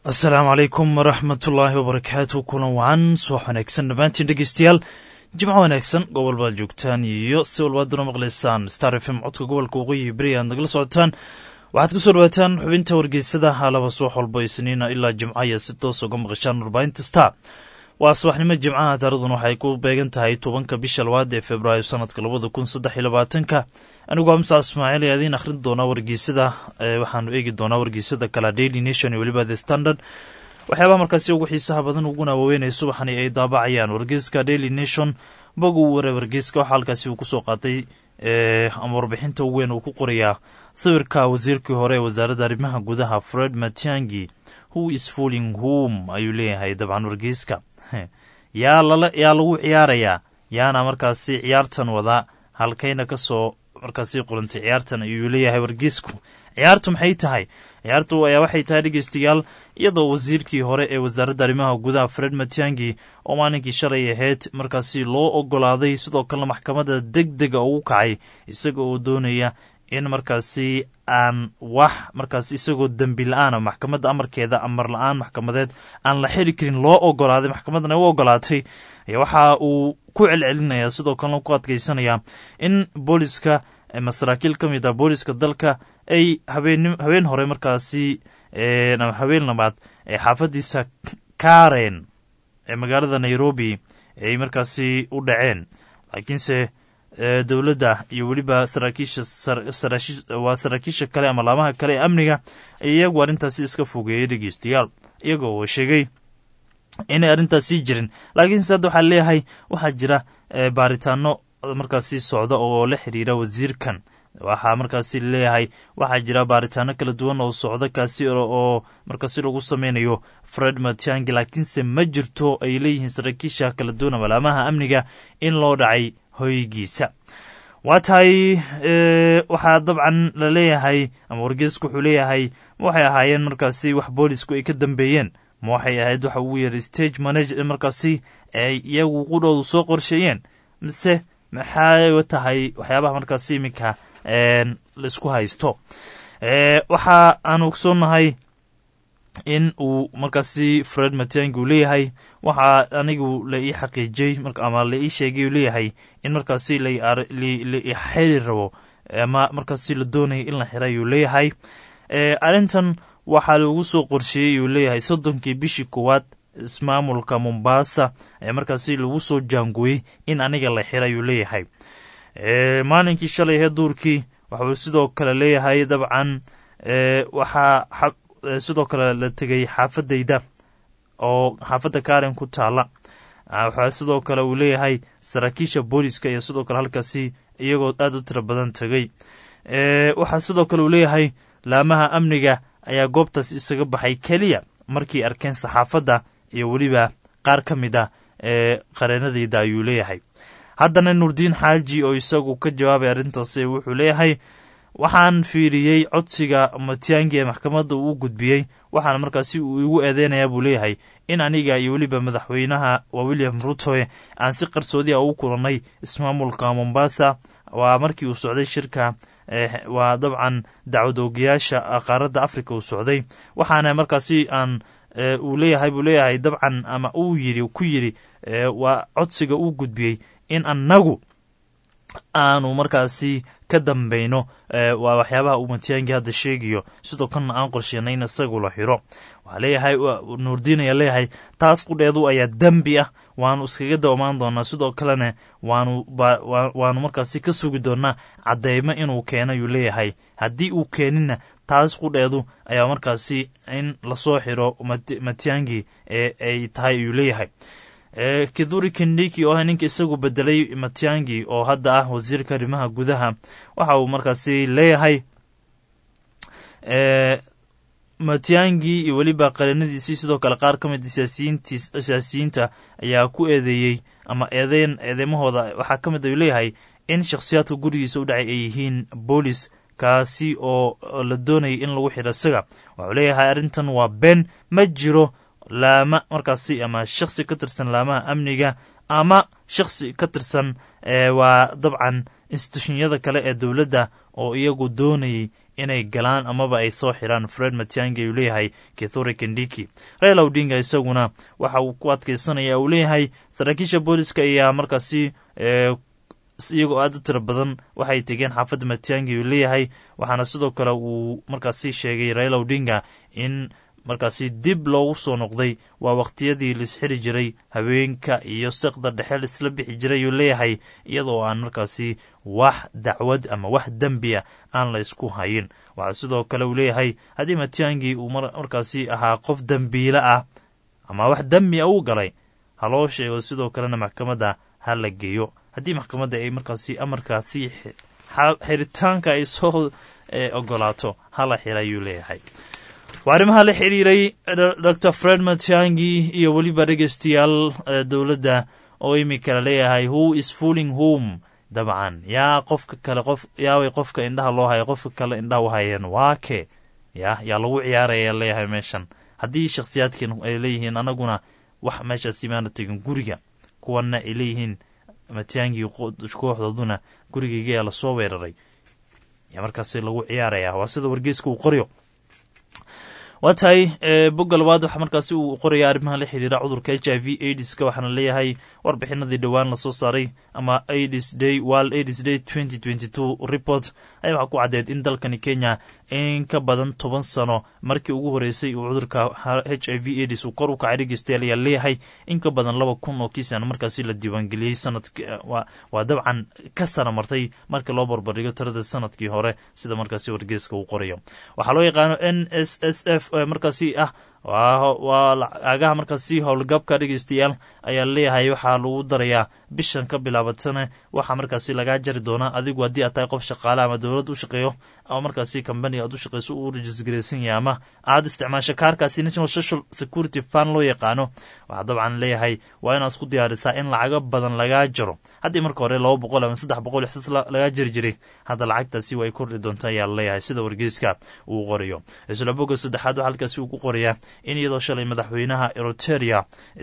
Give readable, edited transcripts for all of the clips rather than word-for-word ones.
asalaamu calaykum waraxmatullaahi wabarakaatu. kulan wacan soo wanaagsan dhammaantiin dhegeystayaal, jimco wanaagsan gobol baad joogtaan iyo si walbaad duna maqlaysaan star f m codka gobolka waqooyi beri aad nagala socotaan. waxaad ku soo dhawaataan xubinta wargeysada halaba subax walba isniina ilaa jimcaya si toos uga maqashaan warbaahinta star. waa subaxnimo jimcaha, taaraduna waxay ku beegan tahay 10 bisha labaad ee februaayo sanadka 2023. anigu amsa ismaaciil ee adiin akhrin doona wargeysada. waxaanu eegi doonaa wargeysada kala Daily Nation iyo weliba The Standard. waxyaabaha markaasi ugu xiisaha badan uguna waaweynaya subaxani ay daabacayaan wargeyska Daily Nation. bogu wara wargeyska waxaa halkaasi uu kusoo qaatay ama warbixinta ugu weyn uu ku qorayaa sawirka wasiirkii hore ee wasaaradda arrimaha gudaha Fred Matiang'i. who is fooling whom ayuu leeyahay dabcan wargeyska. yaa lagu ciyaarayaa, yaana markaasi ciyaartan wada, halkayna ka soo markaasi qulantay ciyaartan ayuu leeyahay wargeysku. ciyaartu maxay tahay? ciyaartu ayaa waxay tahay dhegeystayaal, iyadoo wasiirkii hore ee wasaaradda arrimaha gudaha Fred Matiang'i oo maalinkii shalay ahayd markaasi loo ogolaaday sidoo kalena maxkamadda degdega ugu kacay isaga oo doonaya in markaasi aan wax markaasi isagoo dembi la-aan maxkamadda amarkeeda amar la-aan maxkamadeed aan la xiri karin loo ogolaaday, maxkamaddan ay u ogolaatay. waxa uu ku celcelinayaa sidoo kalena ku adkeysanaya in booliska ama saraakiil ka mid ah booliska dalka ay habeen hore markaasi habeen labaad ee xaafadiisa Karen ee magaalada Nairobi ay markaasi u dhaceen, laakiinse dowladda iyo weliba saraakiisha kale ama laamaha kale ee amniga iyagu arrintaasi iska fogeeyay dhegeystayaal, iyagoo sheegay inay arrintaasi jirin. laakiinse hadda waxaa leeyahay waxaa jira baaritaano markaasi socda oo la xiriira wasiirkan. waxaa markaasi leeyahay waxaa jira baaritaano kala duwan oo socda kaasi oo markaasi lagu sameynayo Fred Matiang'i, laakiinse ma jirto ay leeyihiin saraakiisha kala duwan ama laamaha amniga in loo dhacay hoygiisa. waa tahay waxaa dabcan la leeyahay ama wargeysku wuxuu leeyahay waxay ahaayeen markaasi wax boolisku ay ka dambeeyeen, ma waxay ahayd waxa ugu yeeray stage manager markaasi ay iyagu qudhoodu soo qorsheeyeen, mise maxay tahay waxyaabaha markaasi iminka laisku haysto. waxa aan ogsoonahay in uu markaasi Fred Matiang'i uu leeyahay waxa anigu la ii xaqiijiyey ama la ii sheegay uu leeyahay in markaasi la xiri rabo ama markaasi la doonaya in la xiray uu leeyahay. arrintan waxaa lagu soo qorsheeyey uu leeyahay 30 bishii koowaad ismaamulka Mombasa ee markaasi lagu soo jaangooyey in aniga la xiray uu leeyahay. maalinkii shalay ee duurkii waxuu sidoo kale leeyahay dabcan waxaa sidoo kale la tegay xaafadayda oo xaafadda Karen ku taala. waxaa sidoo kale uu leeyahay saraakiisha booliska iyo sidoo kale halkaasi iyagoo aad u tiro badan tegay. waxaa sidoo kale uu leeyahay laamaha amniga ayaa goobtaas isaga baxay keliya markii arkeen saxaafadda iyo weliba qaar ka mid ah qareenadayda ayuu leeyahay. haddana Nuurdiin Xaaji oo isagu ka jawaabay arrintaasi wuxuu leeyahay waxaan fiiriyey codsiga Matiang'i ee maxkamadda uu gudbiyey, waxaana markaasi uu igu eedeynayaa buu leeyahay in aniga iyo weliba madaxweynaha William Ruto aan si qarsoodi ah ugu kulannay ismaamulka Mombasa. waa markii uu socday shirka waa dabcan dacwad oogayaasha qaaradda Afrika uu socday, waxaana markaasi aan uu leeyahay dabcan ama uu ku yiri waa codsiga uu gudbiyey in anagu aanu markaasi ka dambayno waa waxyaabaha uu Matiang'i hadda sheegayo, sidoo kalena aan qorsheenay in isagu la xiro. waxaa leeyahay Nuurdiin ayaa leeyahay taas qudheedu ayaa dembi ah, waanu iskaga dawmaan doonaa, sidoo kalena waanu markaasi ka sugi doonaa cadeymo inuu keeno ayuu leeyahay. haddii uu keenina taas qudheedu ayaa markaasi in lasoo xiro Matiang'i ay tahay ayuu leeyahay. Kithure Kindiki oo ninka isagu bedelay Matiang'i oo hadda ah wasiirka arrimaha gudaha waxa uu markaasi leeyahay Matiang'i iyo weliba qareenadiisii sidoo kale qaar ka mid siyaasiyiinta ayaa ku eedeeyey ama eedeemahooda waxaa ka mid ayuu leeyahay in shakhsiyaadka gurigiisa u dhacay ay yihiin boolis kaasi oo la doonayay in lagu xiro isaga. waxuu leeyahay arrintan waa been, ma jiro laama markaasi ama shakhsi ka tirsan laamaha amniga ama shakhsi ka tirsan waa dabcan institutionyada kale ee dowladda oo iyagu doonayay inay galaan amaba ay soo xiraan Fred Matiang'i uu leeyahay Kithure Kindiki. Raila Odinga isaguna waxa uu ku adkeysanaya uu leeyahay saraakiisha booliska ayaa markaasi iyagoo aad u tiro badan waxay tegeen xaafadda Matiang'i uu leeyahay, waxaana sidoo kale uu markaasi sheegay Raila Odinga in markaasi dib loogu soo noqday waa waqtiyadii lisxiri jiray haweenka iyo saqda dhexe isla bixi jiray uu leeyahay, iyadoo aan markaasi wax dacwad ama wax dembiya aan la isku hayin. waxaa sidoo kale uu leeyahay haddii Matiang'i uu markaasi ahaa qof dembiile ah ama wax dembi uu galay ha loo sheego, sidoo kalena maxkamadda ha la geeyo. haddii maxkamadda ay markaasi amarkaasi xiritaanka ay soo ogolaato hala xira ayuu leeyahay. waa arrimaha la xiriiray Dr. Fred Matiang'i iyo weliba dhegeystayaal dowladda oo imika la leeyahay who is fooling whom. dabcan yaa qofka kale yaaway qofka indhaha loo hayo qofka kale indhaha u hayeen waake yaa lagu ciyaaraya leeyahay meeshan. haddii shakhsiyaadkan ay leeyihiin anaguna wax meeshaas imaana tegin guriga, kuwana ay leeyihiin Matiang'i kooxdooduna gurigayga la soo weeraray, yaa markaasi lagu ciyaaraya. waa sida wargeyska uu qoryo. waa tahay bogga labaad waxaa markaasi uu qoraya arrimaha la xiriira cudurka HIV AIDSka, waxaana leeyahay warbixinadii dhowaan lasoo saaray ama AIDS Day World AIDS Day 2022 report ayaa waxaa ku caddeed in dalkani Kenya in ka badan 10 sano markii ugu horeysay uu cudurka HIV AIDS uu kor u kacay dhegeystayaal ayaa leeyahay in ka badan 2,000 oo kiis markaasi la diiwaangeliyey sanadka. waa dabcan ka sara martay marka loo barbardhigo tirada sanadkii hore sida markaasi wargeyska uu qorayo. waxaa loo yaqaano NSSF markaasi waa lacagaha markaasi howlgabka dhegeystayaal ayaa leeyahay waxaa lagu darayaa bishan ka bilaabatana waxaa markaasi lagaa jari doonaa adigu haddii aad tahay qof shaqaale ama dowlad u shaqeeyo ama markaasi company aad u shaqeyso uu registergaraysan yahay ama aad isticmaasho kaarkaasi National Social Security Fund loo yaqaano. waxaa dabcan leeyahay waa inaad isku diyaarisaa in lacago badan lagaa jaro. haddii marka hore 200 ama 300 ixsaas lagaa jari jiray, hadda lacagtaasi way kordhi doontaa ayaa leeyahay sida wargeyska uu qorayo. isla bogga saddexaad waxaa halkaasi uu ku qorayaa in iyadoo shalay madaxweynaha Eritrea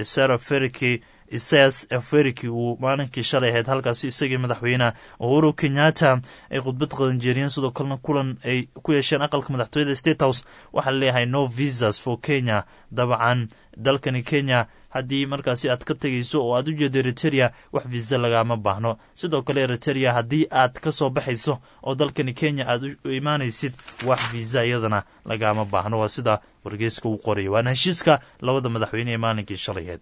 Isaias Afwerki uu maalinkii shalay ahayd halkaasi isagii madaxweynaha Uhuru Kenyatta ay khudbad qadanjeeriyeen, sidoo kalena kulan ay ku yeesheen aqalka madaxtooyada State House. waxaa leeyahay no visas for Kenya. dabcan dalkani Kenya haddii markaasi aad ka tegayso oo aad u jeedo Eritrea wax visa lagama baahno. sidoo kale Eritrea haddii aad ka soo baxayso oo dalkani Kenya aad u imaanaysid wax visa iyadana lagama baahno. waa sida wargeyska uu qorayo. waana heshiiska labada madaxweyne ee maalinkii shalayeed.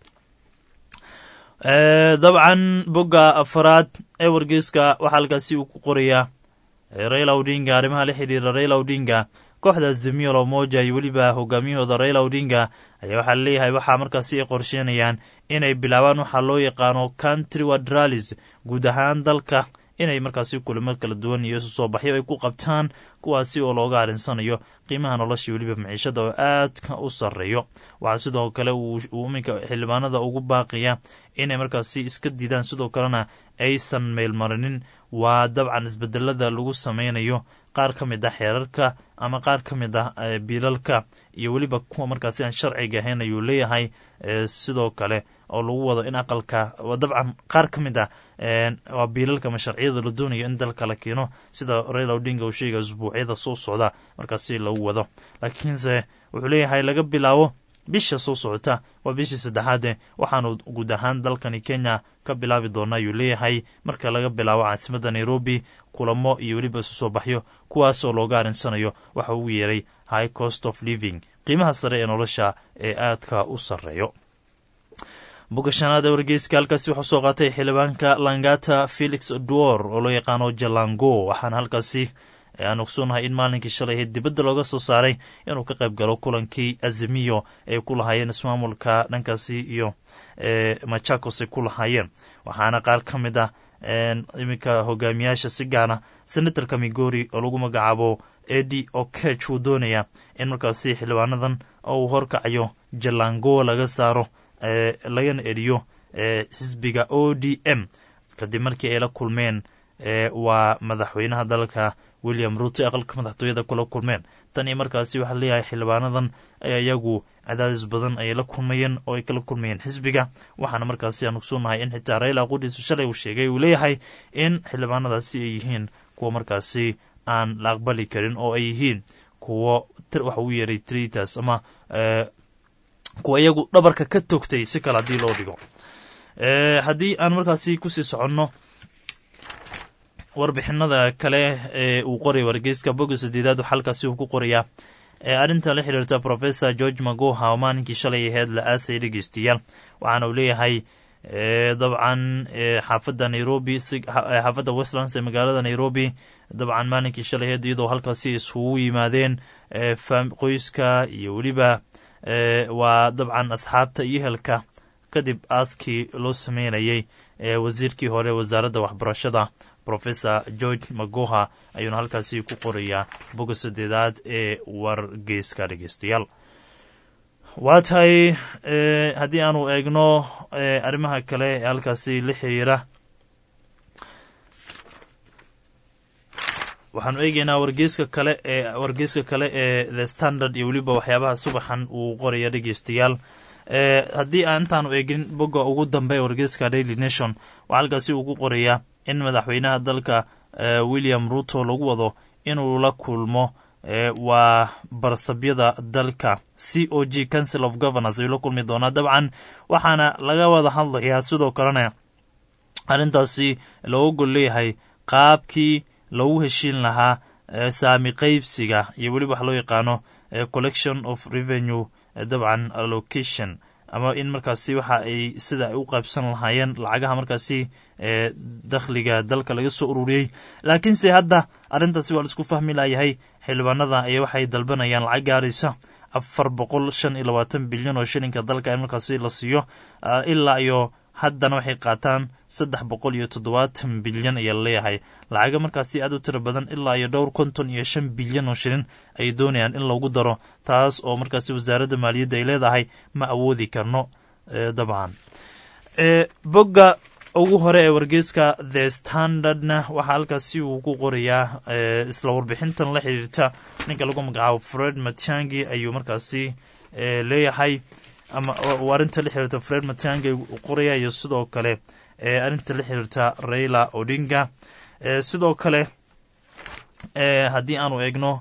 dabcan bogga afraad ee wargeyska waxaa halkaasi uu ku qorayaa Raila Odinga, arrimaha la xiriira Raila Odinga. kooxda Azimio la Umoja iyo weliba hogaamiyahooda Raila Odinga ayaa waxaa leeyahay waxaa markaasi ay qorsheenayaan inay bilaabaan waxaa loo yaqaano countrywide rallies guud ahaan dalka, inay markaasi kulamo kala duwan iyo soo baxyo ay ku qabtaan, kuwaasi oo looga arinsanayo qiimaha nolosha weliba maciishada oo aadka u sarreeyo. waxaa sidoo kale uu iminka xildhibaanada ugu baaqaya inay markaasi iska diidaan, sidoo kalena aysan meelmarinin waa dabcan isbedelada lagu sameynayo qaar ka mid ah xeerarka ama qaar ka mid ah biilalka iyo weliba kuwa markaasi aan sharciga ahayn ayuu leeyahay. sidoo kale oo lagu wado in aqalka dabcan qaar ka mid ah waa biilalka ama sharciyada la doonayo in dalka la keeno, sida Raila Odinga uu sheegay usbuucyada soo socda markaasi lagu wado. laakiinse wuxuu leeyahay laga bilaabo bisha soo socota waa bishii 3aad waxaanu guud ahaan dalkani Kenya ka bilaabi doonaa ayuu leeyahay marka laga bilaabo caasimadda Nairobi kulamo iyo weliba isu soo baxyo kuwaasoo looga arinsanayo waxa uu yeeray high cost of living, qiimaha sare ee nolosha ee aadka u sarreeyo. bogga shanaad ee wargeyska halkaasi wuxuu soo qaatay xildhibaanka Langata Felix Oduor oo loo yaqaano Jalango. waxaana halkaasi aan ogsoonnahay in maalinkii shalay dibadda looga soo saaray inuu ka qayb galo kulankii Azimio ay ku lahaayeen ismaamulka dhankaasi iyo Machakos ay ku lahaayeen. waxaana qaar ka mid ah iminka hogaamiyaasha si gaana senatorka Migori oo lagu magacaabo Eddie Okech uu doonaya in markaasi xildhibaanadan oo uu horkacayo Jalango laga saaro lagana eriyo xisbiga ODM kadib markii ay la kulmeen waa madaxweynaha dalka william ruto aqalka madaxtooyada kula kulmeen. tan iyo markaasi waxaa leeyahay xildhibaanadan ayaa iyagu cadaadis badan ay la kulmayeen oo ay kala kulmayeen xisbiga, waxaana markaasi aan ogsoonnahay in xitaa Raila qudhiisu shalay uu sheegay uu leeyahay in xildhibaanadaasi ay yihiin kuwa markaasi aan la aqbali karin oo ay yihiin kuwo waxa uu yeeray traitors ama kuwa iyagu dhabarka ka togtay si kale haddii loo dhigo. haddii aan markaasi kusii soconno warbixinada kale ee uu qoray wargeyska boga 8 waxaa halkaasi uu ku qorayaa arrinta la xiriirta Professor George Magoha oo maalinkii shalay ahayd la aasay dhegeystayaal, waxaana uu leeyahay dabcan xaafadda Nairobi, xaafadda Westlands ee magaalada Nairobi, dabcan maalinkii shalay ahayd iyadoo halkaasi isugu yimaadeen qoyska iyo weliba waa dabcan asxaabta iyo ehelka kadib aaskii loo sameynayay wasiirkii hore wasaaradda waxbarashada Professor George Magoha ayuuna halkaasi ku qorayaa boga 8 ee wargeyska dhegeystayaal. waa tahay haddii aanu eegno arrimaha kale ee halkaasi la xiriira, waxaanu eegaynaa wargeyska kale ee The Standard iyo weliba waxyaabaha subaxan uu qoraya dhegeystayaal. haddii aan intaanu eegin boga ugu dambe wargeyska Daily Nation waxaa halkaasi uu ku qorayaa in madaxweynaha dalka William Ruto lagu wado inuu la kulmo waa barsabyada dalka COG Council of Governors ay la kulmi doonaa. dabcan waxaana laga wada hadlayaa sidoo kalena arrintaasi looga gol leeyahay qaabkii loogu heshiin lahaa saami qaybsiga iyo weliba wax loo yaqaano collection of revenue, dabcan allocation, ama in markaasi waxa ay sida ay u qaybsan lahaayeen lacagaha markaasi dakhliga dalka laga soo ururiyey. laakiinse hadda arrintaasi waa la isku fahmi layahay. xildhibaanada ayaa waxay dalbanayaan lacag gaaraysa 425 bilyan oo shilinka dalka in markaasi la siiyo, ilaa iyo haddana waxay qaataan 370 bilyan ayaa leeyahay. lacaga markaasi aad u tiro badan ilaa iyo 255 bilyan oo shilin ay doonayaan in lagu daro, taas oo markaasi wasaaradda maaliyadda ay leedahay ma awoodi karno. dabcan boga ugu hore ee wargeyska The Standardna waxaa halkaasi uu ku qorayaa isla warbixintan la xiriirta ninka lagu magacaabo Fred Matiang'i ayuu markaasi leeyahay, ama arrinta la xiriirta Fred Matiang'i uu qoraya iyo sidoo kale arrinta la xiriirta Raila Odinga. sidoo kale haddii aanu eegno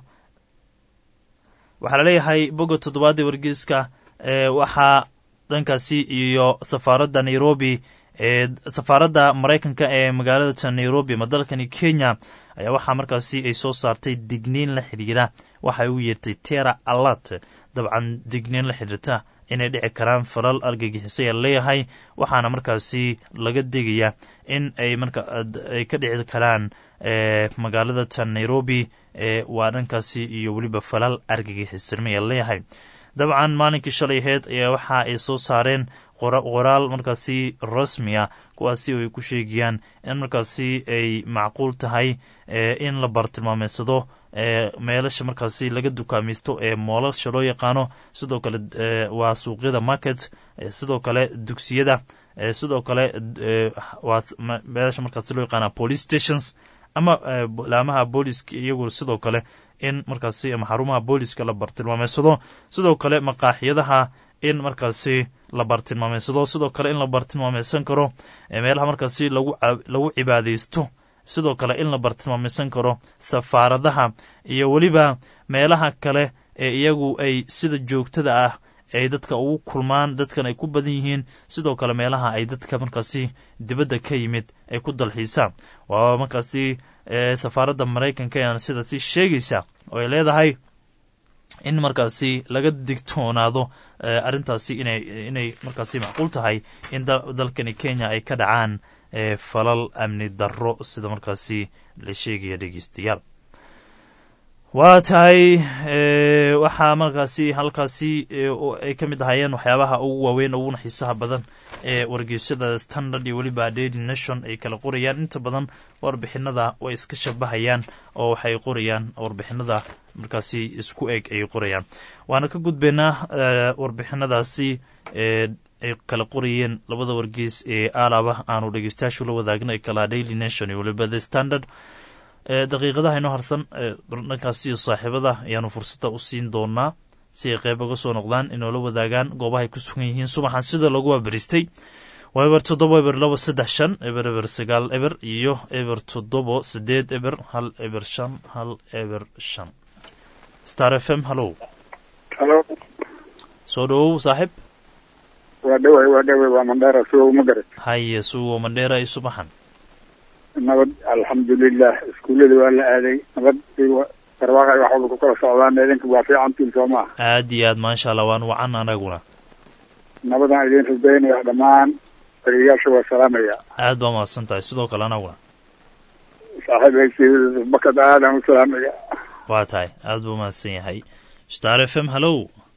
waxaa la leeyahay boga 7 ee wargeyska waxaa dhankaasi iyo safaaradda Nairobi safaaradda Mareykanka ee magaalada Nairobi ama dalkani Kenya ayaa waxaa markaasi ay soo saartay digniin la xiriira waxay u yeertay terror alert, dabcan digniin la xiriirta inay dhici karaan falal argagixisay ee leeyahay, waxaana markaasi laga degayaa in ay ka dhici karaan magaalada Nairobi waa dhankaasi iyo weliba falal argagixisnimo ee leeyahay. dabcan maalinkii shalay ahayd ayaa waxa ay soo saareen qoraal markaasi rasmiya kuwaasi ay ku sheegayaan in markaasi ay macquul tahay in la bartilmaameedsado meelasha markaasi laga dukaamaysto ee moolasha loo yaqaano, sidoo kale waa suuqyada market, sidoo kale dugsiyada, sidoo kale waa meelasha markaasi loo yaqaana police stations ama laamaha booliska iyagu, sidoo kale in markaasi ama xarumaha booliska la bartilmaameedsado, sidoo kale maqaaxiyadaha in markaasi la bartilmaameedsado, sidoo kale in la bartilmaameysan karo meelaha markaasi lagu cibaadaysto, sidoo kale in la bartilmaameysan karo safaaradaha iyo weliba meelaha kale ee iyagu ay sida joogtada ah ay dadka ugu kulmaan, dadkan ay ku badan yihiin, sidoo kale meelaha ay dadka markaasi dibadda ka yimid ay ku dalxiisaan. waa markaasi safaaradda Mareykanka ayaan sidaasi sheegaysa oo ay leedahay in markaasi laga digtoonaado arrintaasi inay markaasi macquul tahay in dalkani Kenya ay ka dhacaan falal amni darro sida markaasi la sheegaya dhegeystayaal. waa tahay waxaa markaasi halkaasi ay ka mid ahayeen waxyaabaha ugu waaweyn uguna xiisaha badan ee wargeysyada Standard iyo weliba Daily Nation ay kala qorayaan. inta badan warbixinada way iska shabahayaan oo waxay qorayaan warbixinada markaasi isku eg ay qorayaan. waana ka gudbeynaa warbixinadaasi ay kala qorayeen labada wargeys ee aalaba aanu dhegeystayaashu la wadaagna ee kala Daily Nation iyo weliba The Standard. daqiiqadaha inoo harsan dhankaas iyo saaxiibada ayaanu fursada u siin doonaa si ay qeyb uga soo noqdaan inoola wadaagaan goobahay ku sugan yihiin subaxan sida lagu waabaristay waa eber 7 eber 2 5 9 eber iyo eber 7 eber 1 eber 5 1 eber 5 Star FM. Hello soo dhowow saaxiib. waa dhaway waa Mandera soo ma garan haye soo Mandera ay subaxan nabad alxamdulilah iskuulada waa la aaday nabad barwaaqay wax walba ku kala socdaan idinka waa fiican tiin Soomaa aad iyo aad maasha Allah waan wacan anaguna nabadan idin xisbeynaya dhammaan ariyaasha waa salaamaya aad baa mahadsantahay sidoo kale anaguna saaxiibay bakad aadan u salaamaya waa tahay aad buu mahadsan yahay Star FM. Hello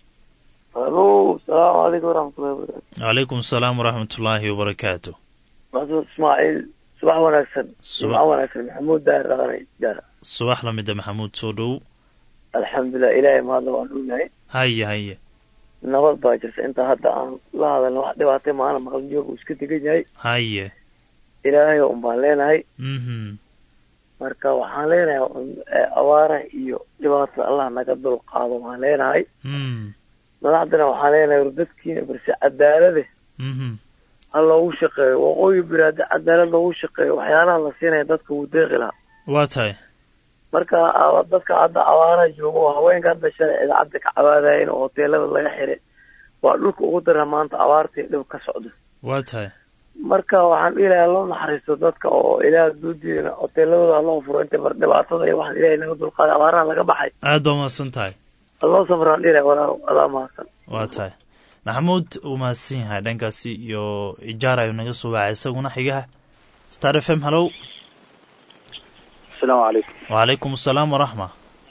السلام عليكم ورحمة الله وبركاته. وعليكم السلام ورحمة الله وبركاته. معذور إسماعيل صباح ونكسن صباح ونكسن محمود داهر رغني داهر صباح لمدة محمود سودو. الحمد لله إلهي ما هذا وعنوني هيا نبض باجرس أنت هذا عن لا هذا الواحد واتي معنا مغلب جوب وسكت جاي هيا إلهي ومبالينا هاي marka waxaan leenahay awaara iyo dhibaato Allah naga dul qaado waxaan leenahay madaxdana waxaan leenahay dadkiina barsi cadaalad Allah uu shaqeeyo waqooyi biraad cadaalad uu shaqeeyo waxyaalaha la siinay dadka uu deeqila waa tahay marka dadka hadda awaara joogo haweenka hadda sharciga cadda ka cawaadayeen oo hoteelada laga xiray waa dhulka ugu daran maanta awaartii dhib ka socdo waa tahay marka waxaan ilaahay loo naxariisto dadka oo ilaahay duudiina hoteelada loo furo inta bar dhibaatada iyo wax ilaahay naga dul qaaday awaaraha laga baxay aad baa mahadsan tahay Allah sabraan ilaahay wala mahadsan waa tahay Mahmoud umaasin yahay dhankaasi iyo ijaar ayuu naga soo wacay isaguna xigaha Star FM. Hello السلام عليكم. وعليكم السلام ورحمة.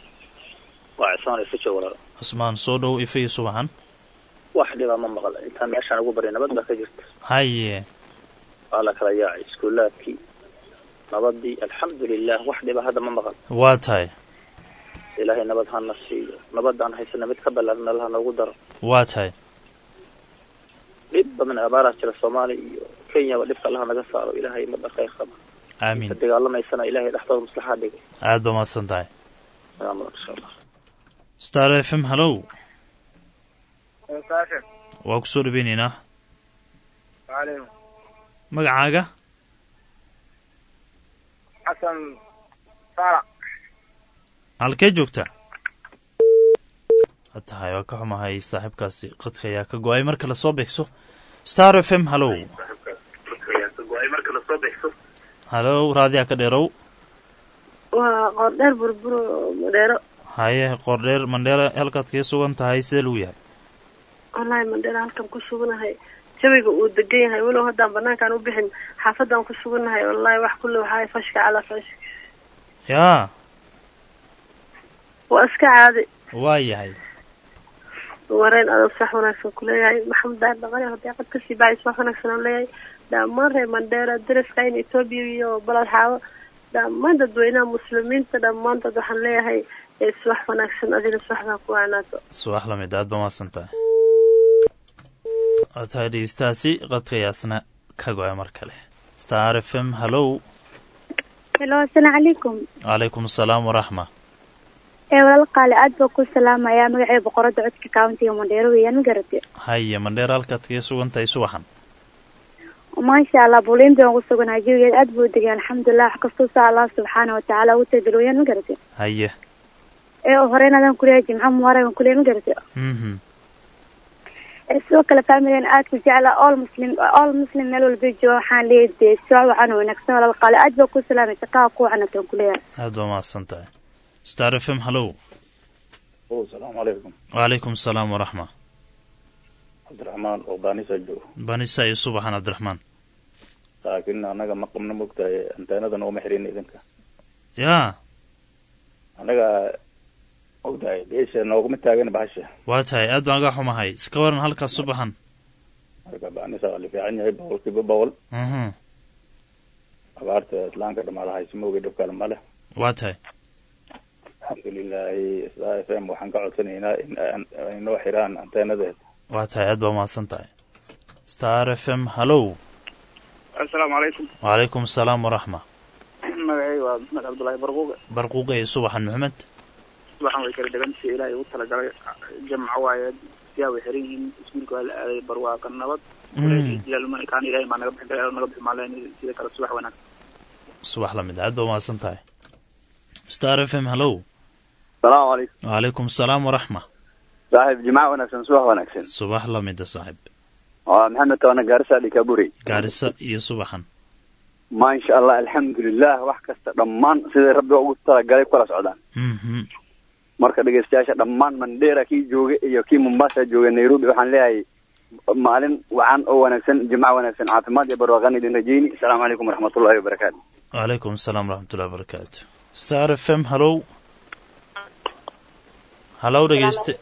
وعسان يفتش ولا عثمان صودو إفي سبحان واحد إذا ما مغل أنت عشان أقول برينا بدنا كجرت هاي قال كلا يا سكولاتي نبضي الحمد لله واحد إذا هذا ما مغل واتاي إلهي نبض هالنصي نبض عن حيث نبض قبل أن لها نقدر واتاي لب من عبارة الصومالي كينيا ولفت لها نقصر إلهي مدى خير خبر آمين. صدق الله ما يسنى إلهي نحتاج مصلحة دقي عاد ما صنطاي نعم إن شاء الله. ستار اف ام. هلو saaxiib waa ku soo dhaweynayna عليهم magacaaga حسن فرق halkee joogta tahay waa ka xumahay saaxiibkaasi qadka ayaa ka go'ay marka la soo beegso Star FM. Hello halo raadiyaha ka dheerow waa qordheer burburo Mandera haye qordheer Mandera halkaad ka sugan tahay sidee lagu yahay wallahi Mandera halkan ku suganahay jawiga uu degan yahay walow hadda banaankan u bixin xaafadan ku suganahay wallahi wax kullu waxa fashka ala fash yaa waa iska caadi waa yahay wareen aad sax wanaagsan ku leeyahay maxamed daad dhaqan hadii qad ka sii baa sax wanaagsan leeyahay dhammaan Mandera dariska in Ethiopia iyo balad xaawo dhammaan dadweynaha muslimiinta dhammaantood waxaan leeyahay subax wanaagsan adina subaxda ku wanaagsan subax la mid aad ba maasanta ataydiistaasi qadka yaasna ka go'ay mar kale Star FM. Hello السلام عليكم. وعليكم السلام ورحمة. walaal qaali aad baa ku salaamaya magacayga boqorada codka county Mandera weeyaan magartay haye Mandera halkaad ka sugantahay subaxan ma sha Allah buuleen baan ku suganahay jawiga aad buu degan alxamdulillah wax kastoo sa Allah subhanahu wa ta'ala uu tadalooyan magartay haye horeenadan ku leeyahay jimca mubarak ku leeyahay magartay sidoo kale familyan aad ku jecla all muslim meel walba jooga waxaan leeyahay soo waxaan wanaagsan walaal qaali aad baa ku salaamay shaqaa ku wanaagsan ku leeyahay aad baa maadsantahay Star FM. Hello السلام عليكم. وعليكم السلام ورحمة. عبد الرحمن وبانيسا جو بانيسا يصبح عبد الرحمن لكن أنا مقمنا مقطع أنت أنا ذا محرين إذنك يا أنا مقطع ليش نوق متاجن بعشة واتاي أدوان قاحو مهاي سكورن هلك الصبحان هلك بانيسا اللي في عني بقول كيف بقول أبارت إسلام كده ماله هاي سمو كده بكلام ماله واتاي الحمد لله فهم وحن قاعد سنين إنه حيران أنت نذهب واتاي أدوا ما صنطاي Star FM. Hello السلام عليكم. وعليكم السلام ورحمة. magacayga محمد عبد الله برقوق برقوق صباحا محمد waxaan way kala dhagantii ilaahay ugu tala galay jamca waayad siyaabo xiriin iskuulka ay barwaaqo nabad ilaahay ma kaan ilaahay ma naga bixin maaleen sida kala subax wanaag subax la mid aad ma santahay Star FM hello السلام عليكم. وعليكم السلام ورحمة. صاحب جماعة ونكسن صباح ونكسن. صباح الله ميدا صاحب. محمد تونا قارسة لكابوري. قارسة يا صباحا. ما إن شاء الله الحمد لله وحكست ضمان سيد ربي أقول ترى قالي كل سعودان. مركز الاستشهاد ضمان من ديرة كي جوجي يوكي ممباسة جوجي نيروبي وحن ليه معلن وعن أو ونكسن جماعة ونكسن عاطمات يبرو دين رجيني. السلام عليكم ورحمة الله وبركاته. وعليكم السلام ورحمة الله وبركاته. Star FM hello. هلو dhegeyste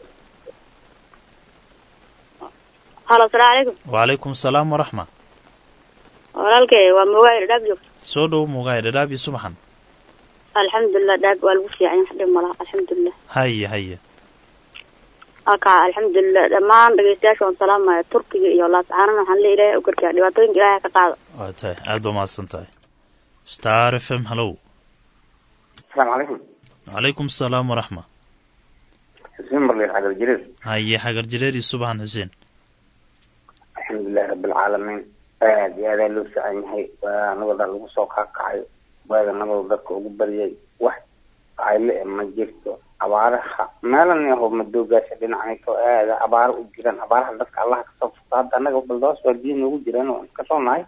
halo salaam alaykum wa alaykum salaam wa rahma walaalkay waa Mugaayir Dhaab joogto soo dhow Mugaayir Dhaab subaxan alxamdulillah Dhaab waa lagu fiican xadhi malaha alxamdulillah haya aka alxamdulillah dhamaan dhageystayaasha waan salaamaya Turkiga iyo Laascaanood waxaan leeyahay u gargaar dhibaatooyinka Ilaahay ka qaado waa tahay aad u maasantahay Star FM hello السلام عليكم وعليكم السلام ورحمة حسين برلي حجر جرير هاي حجر جريري صباحا حسين الحمد لله رب العالمين هذا لو سعين هي ونقدر لو سوق قاعي وهذا نقدر ذاك وبريي واحد قايل ما جرتو عبارها ما لن هو مدوغا شدين عنيتو هذا عباره وجيران عبارها دك الله كسب هذا انا قبل داس ودين وجيران كسوناي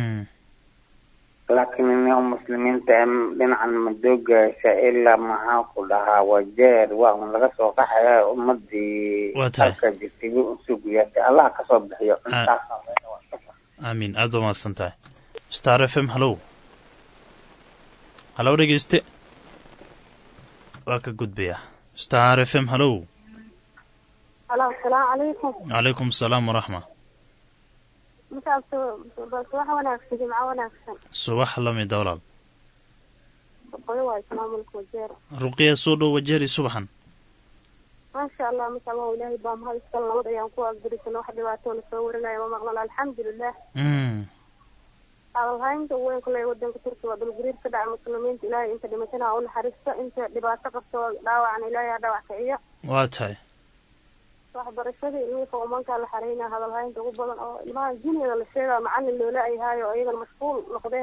لكن اليوم مسلمين تام لنا عن مدوغا شائلا معها كلها وجير وهم لغا سو قحيا امدي halka jirtigu suuqiyada Allah ka soo bixiyo intaas aamin aad ma santahay Star FM hello hello dhegeyste waa ka gudbaya Star FM hello السلام عليكم وعليكم السلام ورحمة صباح وناكسن جمعة وناكسن صباح الله مي دولال رقية سلام عليكم وجيرة رقية سودو وجيري صباحا ما شاء الله ما شاء الله إلهي بام هذا السلام وضع ينقوى أقدرسنا واحد واتون صورنا ومغلنا الحمد لله هاين دوين كله يودن كترك وبالجرير كدع المسلمين إلهي أنت دمتنا أقول حريصة أنت دبعتك بسوا دعوة عن إلهي دعوة كعية واتهاي صاحب الرشاد إني فومان كان لحرينا هذا الهاين تقول بدن أو ما الجنة ولا الشيء مع أن اللي لا هاي وأيضا المشغول نقدين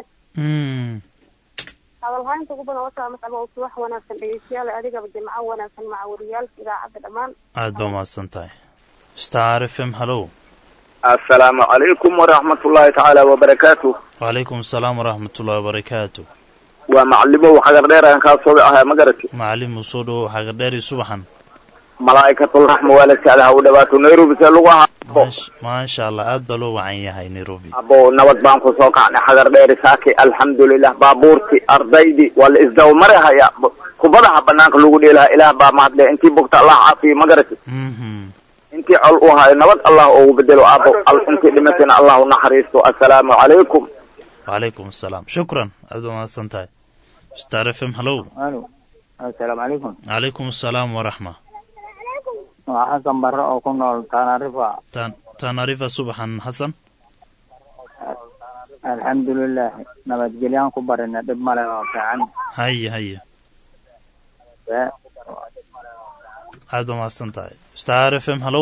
هذا الهاين تقول بدن وصل مثلا وصلح وانا في الريال أديك بالجماعة وانا في مع وريال إذا عبد الأمان عاد ما سنتاي Star FM hello السلام عليكم ورحمة الله تعالى وبركاته وعليكم السلام ورحمة الله وبركاته ومعلمه وحجر دير أن كان صوبها مقرتي معلم وصوده حجر دير صبحا ملائكة الرحمة والك على هودبات نيروبي سلوها ما شاء الله أدبلوا وعيها هاي نيروبي أبو نود بانكو سوقعني حجر دير ساكي الحمد لله بابورتي أرضيدي والإزدو مرها يا كبرها بنانك لوجود إلها إله بامات لي أنتي بقت الله عافي مقرتي انتي علوها نود الله او بدلوا ابو انتي دمتنا الله نحريستو السلام عليكم وعليكم السلام شكرا عبدو ما سنتاي Star FM hello الو السلام عليكم عليكم السلام ورحمة حسن برا او كنا تناريفا صبحا حسن الحمد لله نبات جليان كبرنا دب مالا وفعن هيا عبدو ما سنتاي Star FM hello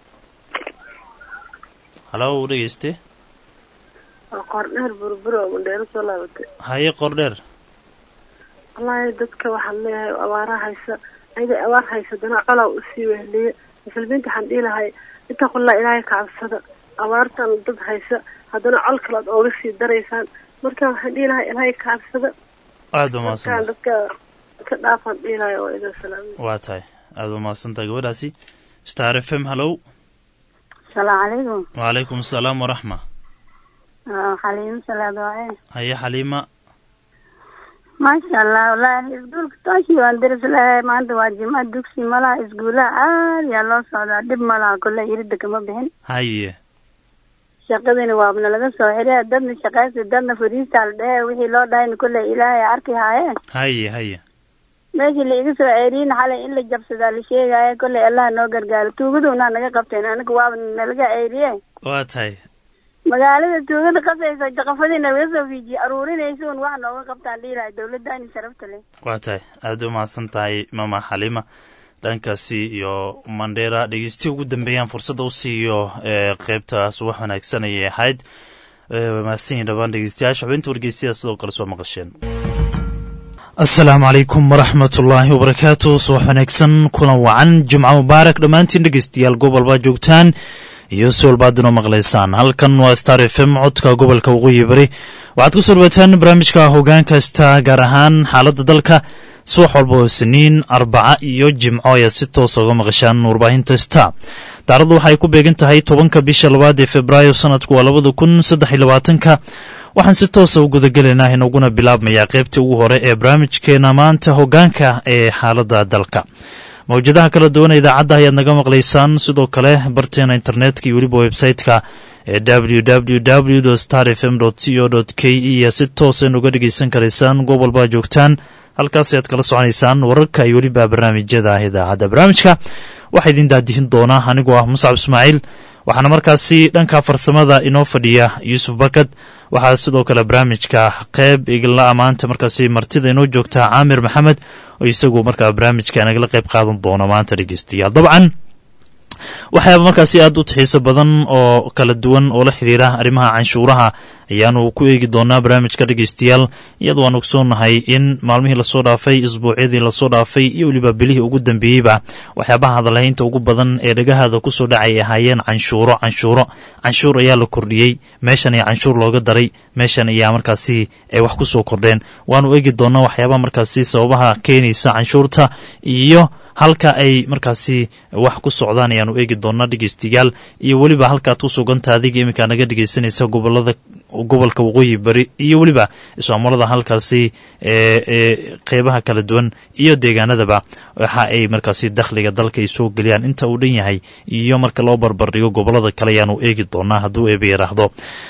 hello dhegeyste qordheer burburo mandheero soo laabatay haye qordheer wallahi dadka waxaan leeyahay abaara haysa ayda abaar haysa dana qalaw u sii wehliye muslimiinta waxaan dhihi lahay inta qulla ilaahay ka cabsada abaartan dad haysa haddana col kalaad ooga sii daraysaan marka waxaan dhihi lahay ilaahay ka cabsada aad u maasan dadka ka dhaafan dhihi lahay oo idin salaamay waa tahay aad u maasantahay gabadhaasi Star FM hello السلام عليكم وعليكم السلام ورحمة حليم سلام عليكم هيا حليمة ما شاء الله والله اسقول كتاشي واندرس لها ما عنده واجمات دوكسي ملا اسقولا يا الله صعدا دب ملا كله يردك ما بهن هيا shaqadina waa abna laga soo xiriyaa dadna shaqaysi dadna fariistaal dhahe wixii loo dhahay kulle ilaahay arki haye haya meeshii la iga soo ceeriin xalay in la jabsadaa la sheegaya kulle Allah noo gargaaro tuugaduna naga qabteen anaga waa nalaga ceeriye waa tahay magaalada tuugada qasaysa jaqafadina laga soo fiijiye aruurinaysa un wax nooga qabtaan dhiilahay dowladdaani sharafta leh. waa tahay aada u mahadsan tahay mama xalima dhankaasi iyo mandheera dhegeysti ugu dambeeyaan fursadda u siiyo qeybtaas wax wanaagsan ayay ahayd mahadsan yihin dhammaan dhegeystayaasha xubinta wargeysyada sidoo kale soo maqasheen. asalaamu calaykum waraxmatullaahi wabarakaatu subax wanaagsan kulan wacan jimco mubaarak dhammaantiin dhegeystayaal gobolbaa joogtaan iyo si walbaad inoo maqlaysaan halkan waa star f m codka gobolka waqooyi bari waxaad ku soo dhawaataan barnaamijka hoggaan kasta gaar ahaan xaaladda dalka subax walba oo siniin arbaca iyo jimco ayaad si toosa uga maqashaan warbaahinta star daaraddu waxay ku beegan tahay 10 bisha 2 ee febraayo sanadku waa 2023 waxaan si toosa u gudagelaynaa inaguna bilaabmayaa qaybtii ugu hore ee barnaamijkeena maanta hoggaanka ee xaaladda dalka mawjadaha kala duwan idaacadda ayaad naga maqlaysaan sidoo kale barteena internetka iyo weliba website-ka ee www.starfm.co.ke iyo si toosa inuga dhegeysan karaysaan gobolbaa joogtaan halkaas ayaad kala soconaysaan wararka iyo weliba barnaamijyada idaacadda barnaamijka waxaa idin daadihin doona anigoo ah muscab ismaaciil waxaana markaasi dhanka farsamada inoo fadhiya yuusuf bakad waxaa sidoo kale barnaamijka qeyb igla maanta markaasi martida inoo joogtaa caamir maxamed oo isagu markaa barnaamijka nagala qeyb qaadan doono maanta dhegeystayaal dabcan waxyaaba markaasi aada u xiiso badan oo kala duwan oo la xiriira arrimaha canshuuraha ayaanu ku eegi doonaa barnaamijka dhegeystayaal iyadoo aan ogsoonahay in maalmihii lasoo dhaafay isbuucyadii lasoo dhaafay iyo weliba bilihii ugu dambeeyeyba waxyaabaha hadalhaynta ugu badan ee dhagahaada kusoo dhacay ay ahaayeen canshuur ayaa la kordhiyey meeshan ayaa canshuur looga daray meeshan ayaa markaasi ay wax kusoo kordheen waanu eegi doonaa waxyaabaha markaasi sababaha keenaysa canshuurta iyo halka ay markaasi wax ku socdaan ayaanu eegi doonaa dhegeystayaal iyo weliba halkaad ku suganta adiga iminkaa naga dhegeysanaysa gobolka waqooyi bari iyo weliba ismaamulada halkaasi qeybaha kala duwan iyo deegaanadaba waxa ay markaasi dakhliga dalka ay soo geliyaan inta uu dhan yahay iyo marka loo barbardhigo gobolada kale ayaanu eegi doonaa hadduu eeba yaraahdo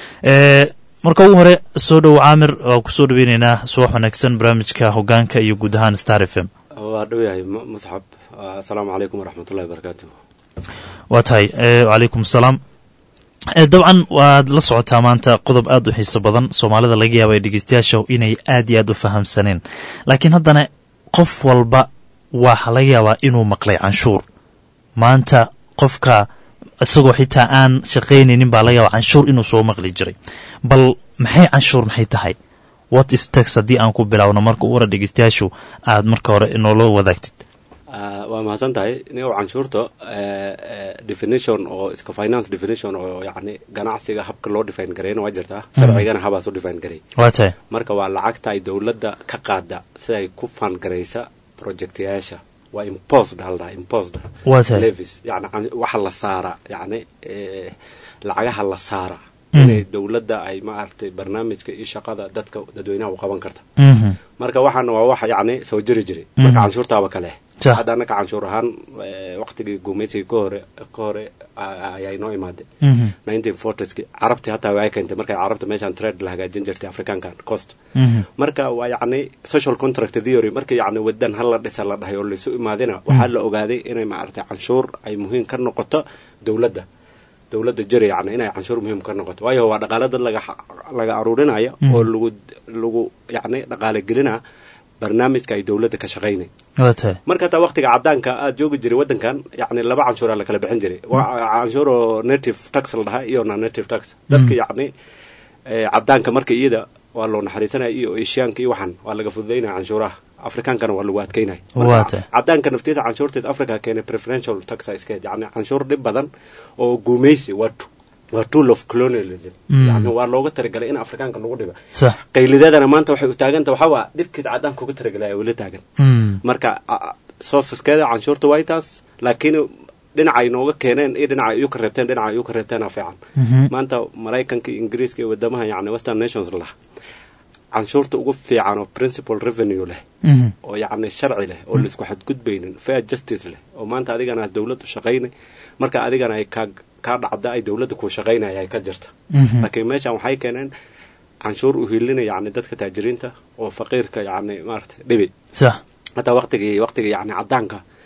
marka ugu hore soo dhow caamir waa kusoo dhaweyneynaa subax wanaagsan barnaamijka hoggaanka iyo guud ahaan star f m waa dhow yahay musxab asalaamu calaykum waraxmatullahi wabarakaatu waa tahay wacalaykum asalaam dabcan waad la socotaa maanta qodob aad u xiiso badan soomaalida laga yaaba ee dhegeystayaasha inay aad iyo aad u fahamsaneen laakiin haddana qof walba waxa laga yaabaa inuu maqlay canshuur maanta qofka isagoo xitaa aan shaqaynaynin baa laga yaabaa canshuur inuu soo maqli jiray bal maxay tahay what is tax haddii aan ku bilaawno marka u wara dhegeystayaashu aad marka hore inoola wadaagtid waa mahadsan tahay nin canshuurta definition oo iska finance definition oo yacni ganacsiga habka loo define gareeyna waa jirtaa sharcigana habaa soo define gareey waa tahay marka waa lacagta ay dowladda ka qaada siday ku fan garaysa projectyaasha waa imposed levies yani waxa la saara yani lacagaha la saara inay dowladda ay maaragtay barnaamijka iyo shaqada dadweynaha u qaban karta marka waxaana waa wax yacni soo jiri jiray marka canshuurtaaba kale hadda annaka canshuur ahaan waqtigii gumaysiga ka hore ayaa inoo imaaday 1940skii carabtii hataa way keentay markay carabta meeshaan trade la hagaajin jirtay africankan coast marka waa yacni social contract theory marka yacni wadan hal la dhisa la dhahay oo laysu imaadina waxaa la ogaaday inay maaragtay canshuur ay muhiim ka noqoto dowladda jira yacni inay canshuur muhiim ka noqoto waayo waa dhaqaale dad laga aruurinayo oo lagu yacni dhaqaale gelina barnaamijka ay dowladda ka shaqaynay marka taa waqtiga cadaanka aad joogi jiray wadankan yacni laba canshuuraa la kala bixin jiray canshuur oo native tax la dhahaa iyo non native tax dadka yacni cadaanka marka iyada waa loo naxariisanaya iyo eshiyaanka iyo waxan waa laga fududaynaya canshuuraha afrikaankana waa lagu adkaynaya cadaanka naftiisa canshuurteed africa keenay preferential tax iskeed yacni canshuur dhib badan oo guumaysi waa tool of colonialism yani waa looga talagalay in afrikaanka lagu dhiba qaylideedana maanta waxay u taaganta waxaa waa dhibkeed cadaanka uga talagalaya weli taagan marka soosaskeeda canshuurta waa taas laakiin dhinacay nooga keeneen iyo dhinaca iyu ka reebteena fiican maanta maraykanka iyo ingiriiska iyo wadamaha yani western nations lah canshuurta ugu fiican oo principal revenue leh oo yacni sharci leh oo laisku xadgudbaynin fair justice leh oo maanta adigana dowladdu shaqaynay marka adigana ay kaa dhacda ay dowladda ku shaqaynaya ay ka jirta laakiin meeshaan waxay keeneen canshuur u hilinaya yacni dadka taajiriinta oo faqiirka yacni maaragtay dhibi hataa waqtiga yacni cadaanka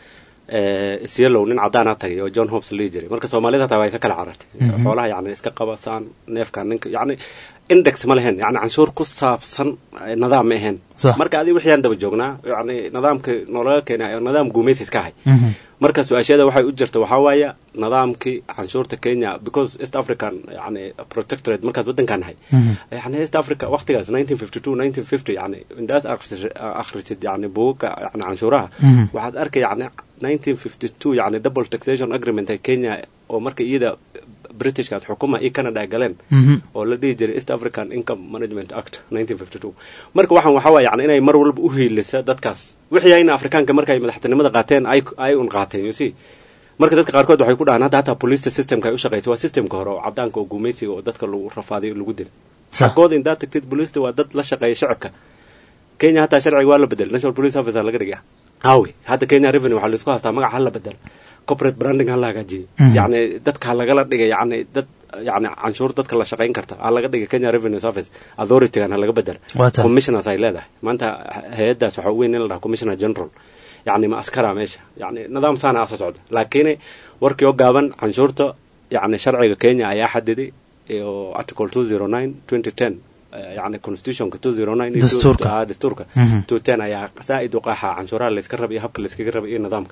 isyalow nin cadaan tagay oo John Hobbes lii jiray marka Soomaalida taa way ka kala carartay xoolaha yani iska qabasaan neefka ninka yani index ma lahayn yani canshuur ku saabsan nidaam ma ahayn marka adii wixii daba joognaa yani nidaamka nolol keenay nidaam guumeys iska hay marka su'aashada waxay u jirto waxa waaya nidaamkii canshuurta Kenya because East African yani protectorate markaas wadankan hay yani East Africa waqtigaas 1952 1950 yani indaas akhrisid yani buuga yani canshuuraha waxaad arkay yani 1952 يعني double taxation agreement ay Kenya oo marka iyada British kaas xukuma iyo Canada galeen oo la dhigi jiray East African Income Management Act 1952 marka waxaan waxa waa yani inay mar walba u hiilisa dadkaas wixii ayna Afrikaanka marka ay madaxtinimada qaateen ay un qaateen you see marka dadka qaarkood waxay ku dhahaan hata police systemka ay u shaqeeyay waa systemka hore oo cadaanka oo guumeysiga oo dadka lagu rafaaday lagu dilay shaqooda inta tagtid police waa dad la shaqeeya shacabka Kenya hata sharciga waa la bedel National Police Officer laga dhigay هاوي هذا كينيا ريفينيو waxaa la isku haastaa magac hal la bedel corporate branding hal laga jiyo yani dadka laga dhigay yani dad yani canshuur dadka la shaqeyn karta hal laga dhigay Kenya Revenue Service Authority kan laga bedel commissioners ay leedahay maanta hay'adaas waxa weyn in la commissioner general yani ma askara meesha yani nidaam sana aas socda laakiin warkii oo gaaban canshuurta yani sharciga Kenya ayaa xadiday article 209 2010 يعني constitution 209 دستورك 210 ayaa saa'id u qaaxa canshuuraha la iska rabay habka la iska rabay iyo nidaamka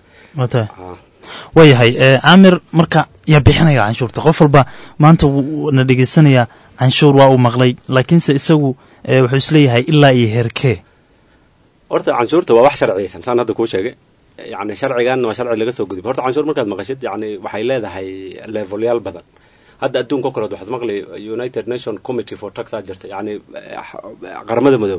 wayahay Amir marka ya bixinaya canshuurta qof walba maanta na dhageysanaya canshuur waa uu maqlay laakiin isagu wuxuu isleeyahay ilaa iyo heerkee horta canshuurta waa wax sharciyeysan saan hadda ku sheegay yani sharcigan waa sharci laga soo gudbay horta canshuur markaad maqashid yani waxay leedahay levelyaal badan hadda adduunka kale waxaad maqlay United Nation Committee for Tax Ajirta yani qaramada madow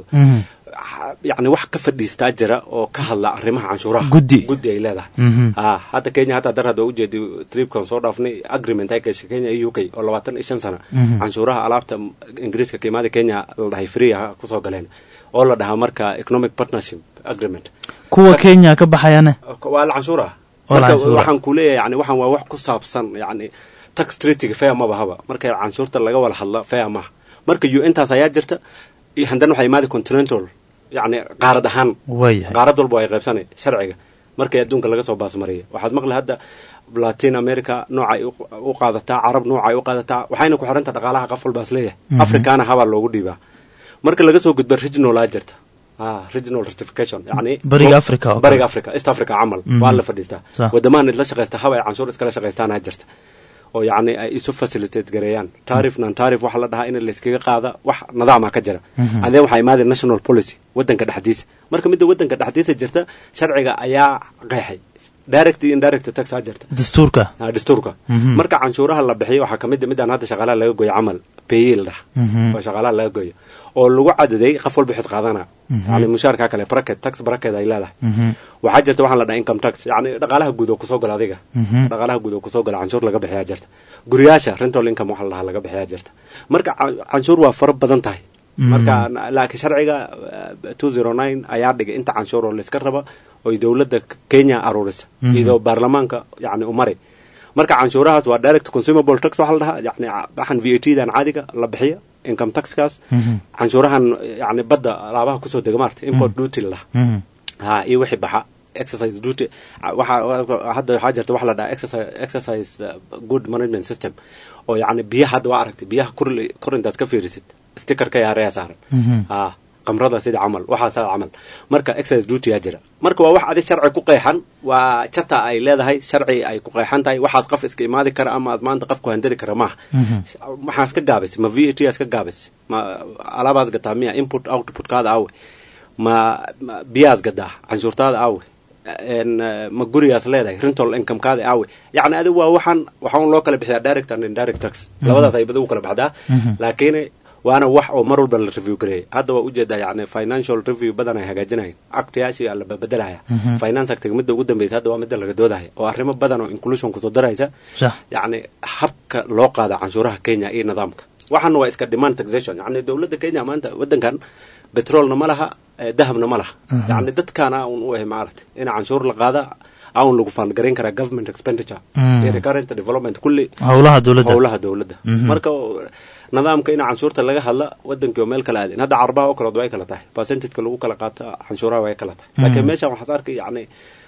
yani wax ka fadhiista jira oo ka hadla arrimaha canshuuraha guddi ay leedahay hadda Kenya hata darada u jeeday tribcon soo dhaafnay agreement ay ka Kenya iyo UK oo 25 sano canshuuraha alaabta Ingiriiska ka imaada Kenya la dhahay free ku soo galeen oo la dhahaa marka economic partnership agreement kuwa Kenya ka baxayana waa canshuuraha waxaan ku leeyahay yani waxaan waa wax ku saabsan yani tax treaty faya ma bahaba marka canshuurta laga wala hadla faya ma marka intaas ayaa jirta iyo handana waxa imaada continental yani qaarad ahaan qaarad walba ay qaybsanay sharciga marka adduunka laga soo baasmariyay waxaad maqlay hadda Latin America noocay u qaadataa Arab noocay u qaadataa waxayna ku xiranta dhaqaalaha qof walba isleeyahay Afrikaana haba loogu dhiibaa marka laga soo gudbo regional ajirta regional ratification yani bariga Africa East Africa amal waa la fadhiistaa wadamahan la shaqeysta haba canshuur iskala shaqeystaan ajirta oo yani ay isu facilitate gareeyaan taarif waxa la dhahaa in la iskaga qaada wax nidaam ka jira adee waxa imaada national policy wadanka dhaxdiisa marka mid wadanka dhaxdiisa jirta sharciga ayaa qeexay direct and indirect tax jirta dastuurka marka canshuuraha la bixiyo waxa kamid midaan hadda shaqaalaha laga gooyo amal payil oo shaqaalaha laga gooyo oo lagu cadaday qof walba xis qaadana yani mushaarka kale tax bracket ay leedahay waxa jirta waxaan la dhahay income tax yani dhaqaalaha guud oo ku soo gala adiga dhaqaalaha guud oo ku soo gala canshuur laga bixiyaa jirta guriyaasha rental income waxa la laga bixiyaa jirta marka canshuur waa far badan tahay marka laakiin sharciga 209 ayaa dhigay inta canshuur oo la iska raba oo dawladda Kenya aruurisa iyadoo baarlamaanka yani u maray marka canshuurahaas waa direct consumable tax waxa la dhahaa yani waxan VAT dan caadiga la bixiyo income tax kaas canshuurahan yani badda alaabaha ku soo degmaartay import duty la iyo wixii baxa exercise duty waxa jirta wax la dhahaa exercise good management system oo yani biyaha hadda waa aragtay biyaha korintaas ka fiirisid stickerka yaaraya saaran qamrada sida amal waxa sida amal marka exercise duty ya jira marka waa wax adi sharci ku qeexan waa jata ay leedahay sharci ay ku qeexan tahay waxaas qof iska imaadi kara ama maanta qof ku handari kara ma waxa iska gaabis ma VAT iska gaabis ma alaabas gataamiya input output kaada aw ma biyaas gadaa canshuurtaada aw ma guriyaas leedahay rental income kaada aw yani adi waa waxaan loo kala bixiyaa direct and indirect tax labadaas ay badu kala baxdaa laakiin waana wax oo mar walba la review gareey hadda waa u jeedaa yani financial review badan ay hagaajinayaan actiyaasi la beddelaya finance act midda ugu dambeysay hadda waa midda laga doodahay oo arrimo badan oo inclusion ku soo daraysa yani habka loo qaado canshuuraha Kenya iyo nidaamka waxaan waa iska demand taxation yani dawladda Kenya maanta wadankan petrolna ma laha dahabna ma laha yani dadkana u maartay in canshuur la qaada aan lagu fund gareyn kara government expenditure iyo recurrent development kulli hawlaha dawladda marka nidaamka in canshuurta laga hadla wadanka meel kala aadin hadda arbaha oo kala way kala tahay percentage lagu kala qaato canshuuraha way kala tahay laakiin meesha waxa arkay yani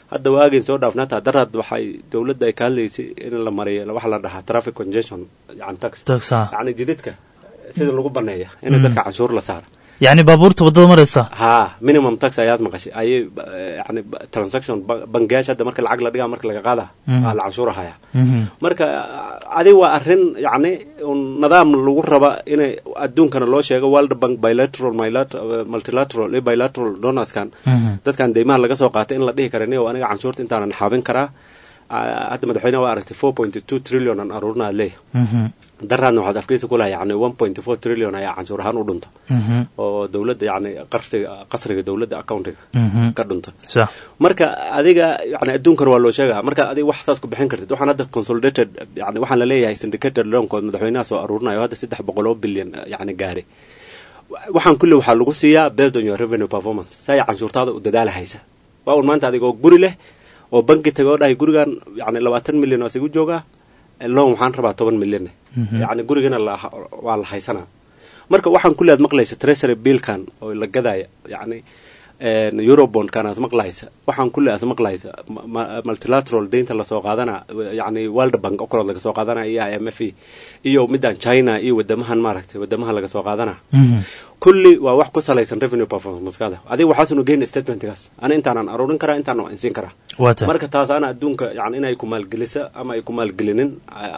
hadda waagin soo dhaafnata darad waxay dawladda ay ka hadlaysay in la mariyo waxa la dhahaa traffic congestion yani tax yani jidadka sida lagu baneeya in dadka canshuur la saaro يعني بابورت wadada maraysa ha minimum tax ayaad maqashay ay yani transaction bangiyaasha hadda marka lacag la dhigaa marka laga qaada la canshuur haya marka adi waa arrin yani nidaam lagu raba in adduunkana loo sheego World Bank bilateral multilateral bilateral donors kan dadkan deymaha laga soo qaatay in la dhihi karin oo aniga canshuurta intaan xaabin karaa hadda madaxweynaha waa aragtay 4.2 trillion aan aruurna leeyahay daraan waxaad afkiisa ku lahayd yani 1.4 trillion ayaa canshuur ahaan u dhunto oo dawladda yani qasriga dawladda accountiga ka dhunto marka adiga yani adduunkan waa loo sheegaa marka adiga wax saas ku bixin kartid waxaan hadda consolidated yani waxaan la leeyahay syndicated loan kood madaxweynaha soo aruurnayo hadda 300 billion yani gaari waxaan kulli waxa lagu siiyaa based on your revenue performance say canshuurtaada u dadaalahaysa waa maanta adigoo guri leh oo banki tago dhahay gurigan yani 20 milyan oo sigu jooga loan waxaan rabaa 10 milyan yani gurigana waa la haysanaa marka waxaan kulli aad maqlaysa treasury bill kan oo la gadaya yani eurobond kan aad maqlaysa waxaan kulli aad maqlaysa multilateral deynta la soo qaadana yani World Bank oo kale laga soo qaadana iyo IMF iyo midaan China iyo wadamahan maaragtay wadamaha laga soo qaadana kulli waa wax ku salaysan revenue performance kada adiga waxaad soo geyn statementkaas ana intaan aruurin karaa intaan waan siin karaa marka taas ana adduunka yani inay ku maalgelisa ama ay ku maalgelinin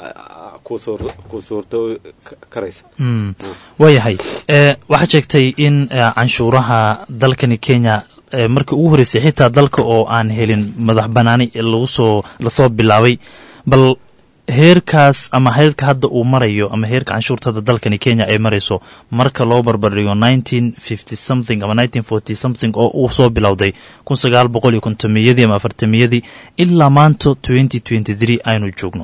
ku suurto karaysa wayahay waxa sheegtay in canshuuraha dalkani Kenya markii ugu horeysay xitaa dalka oo aan helin madax banaani la soo bilaabay bal heerkaas ama heerka hadda uu marayo ama heerka canshuurtada dalkani Kenya ay marayso marka loo barbardhigo 1950 something ama 1940 something oo uu soo bilowday 1950 ama 40 ilaa maanta 2023 aynu joogno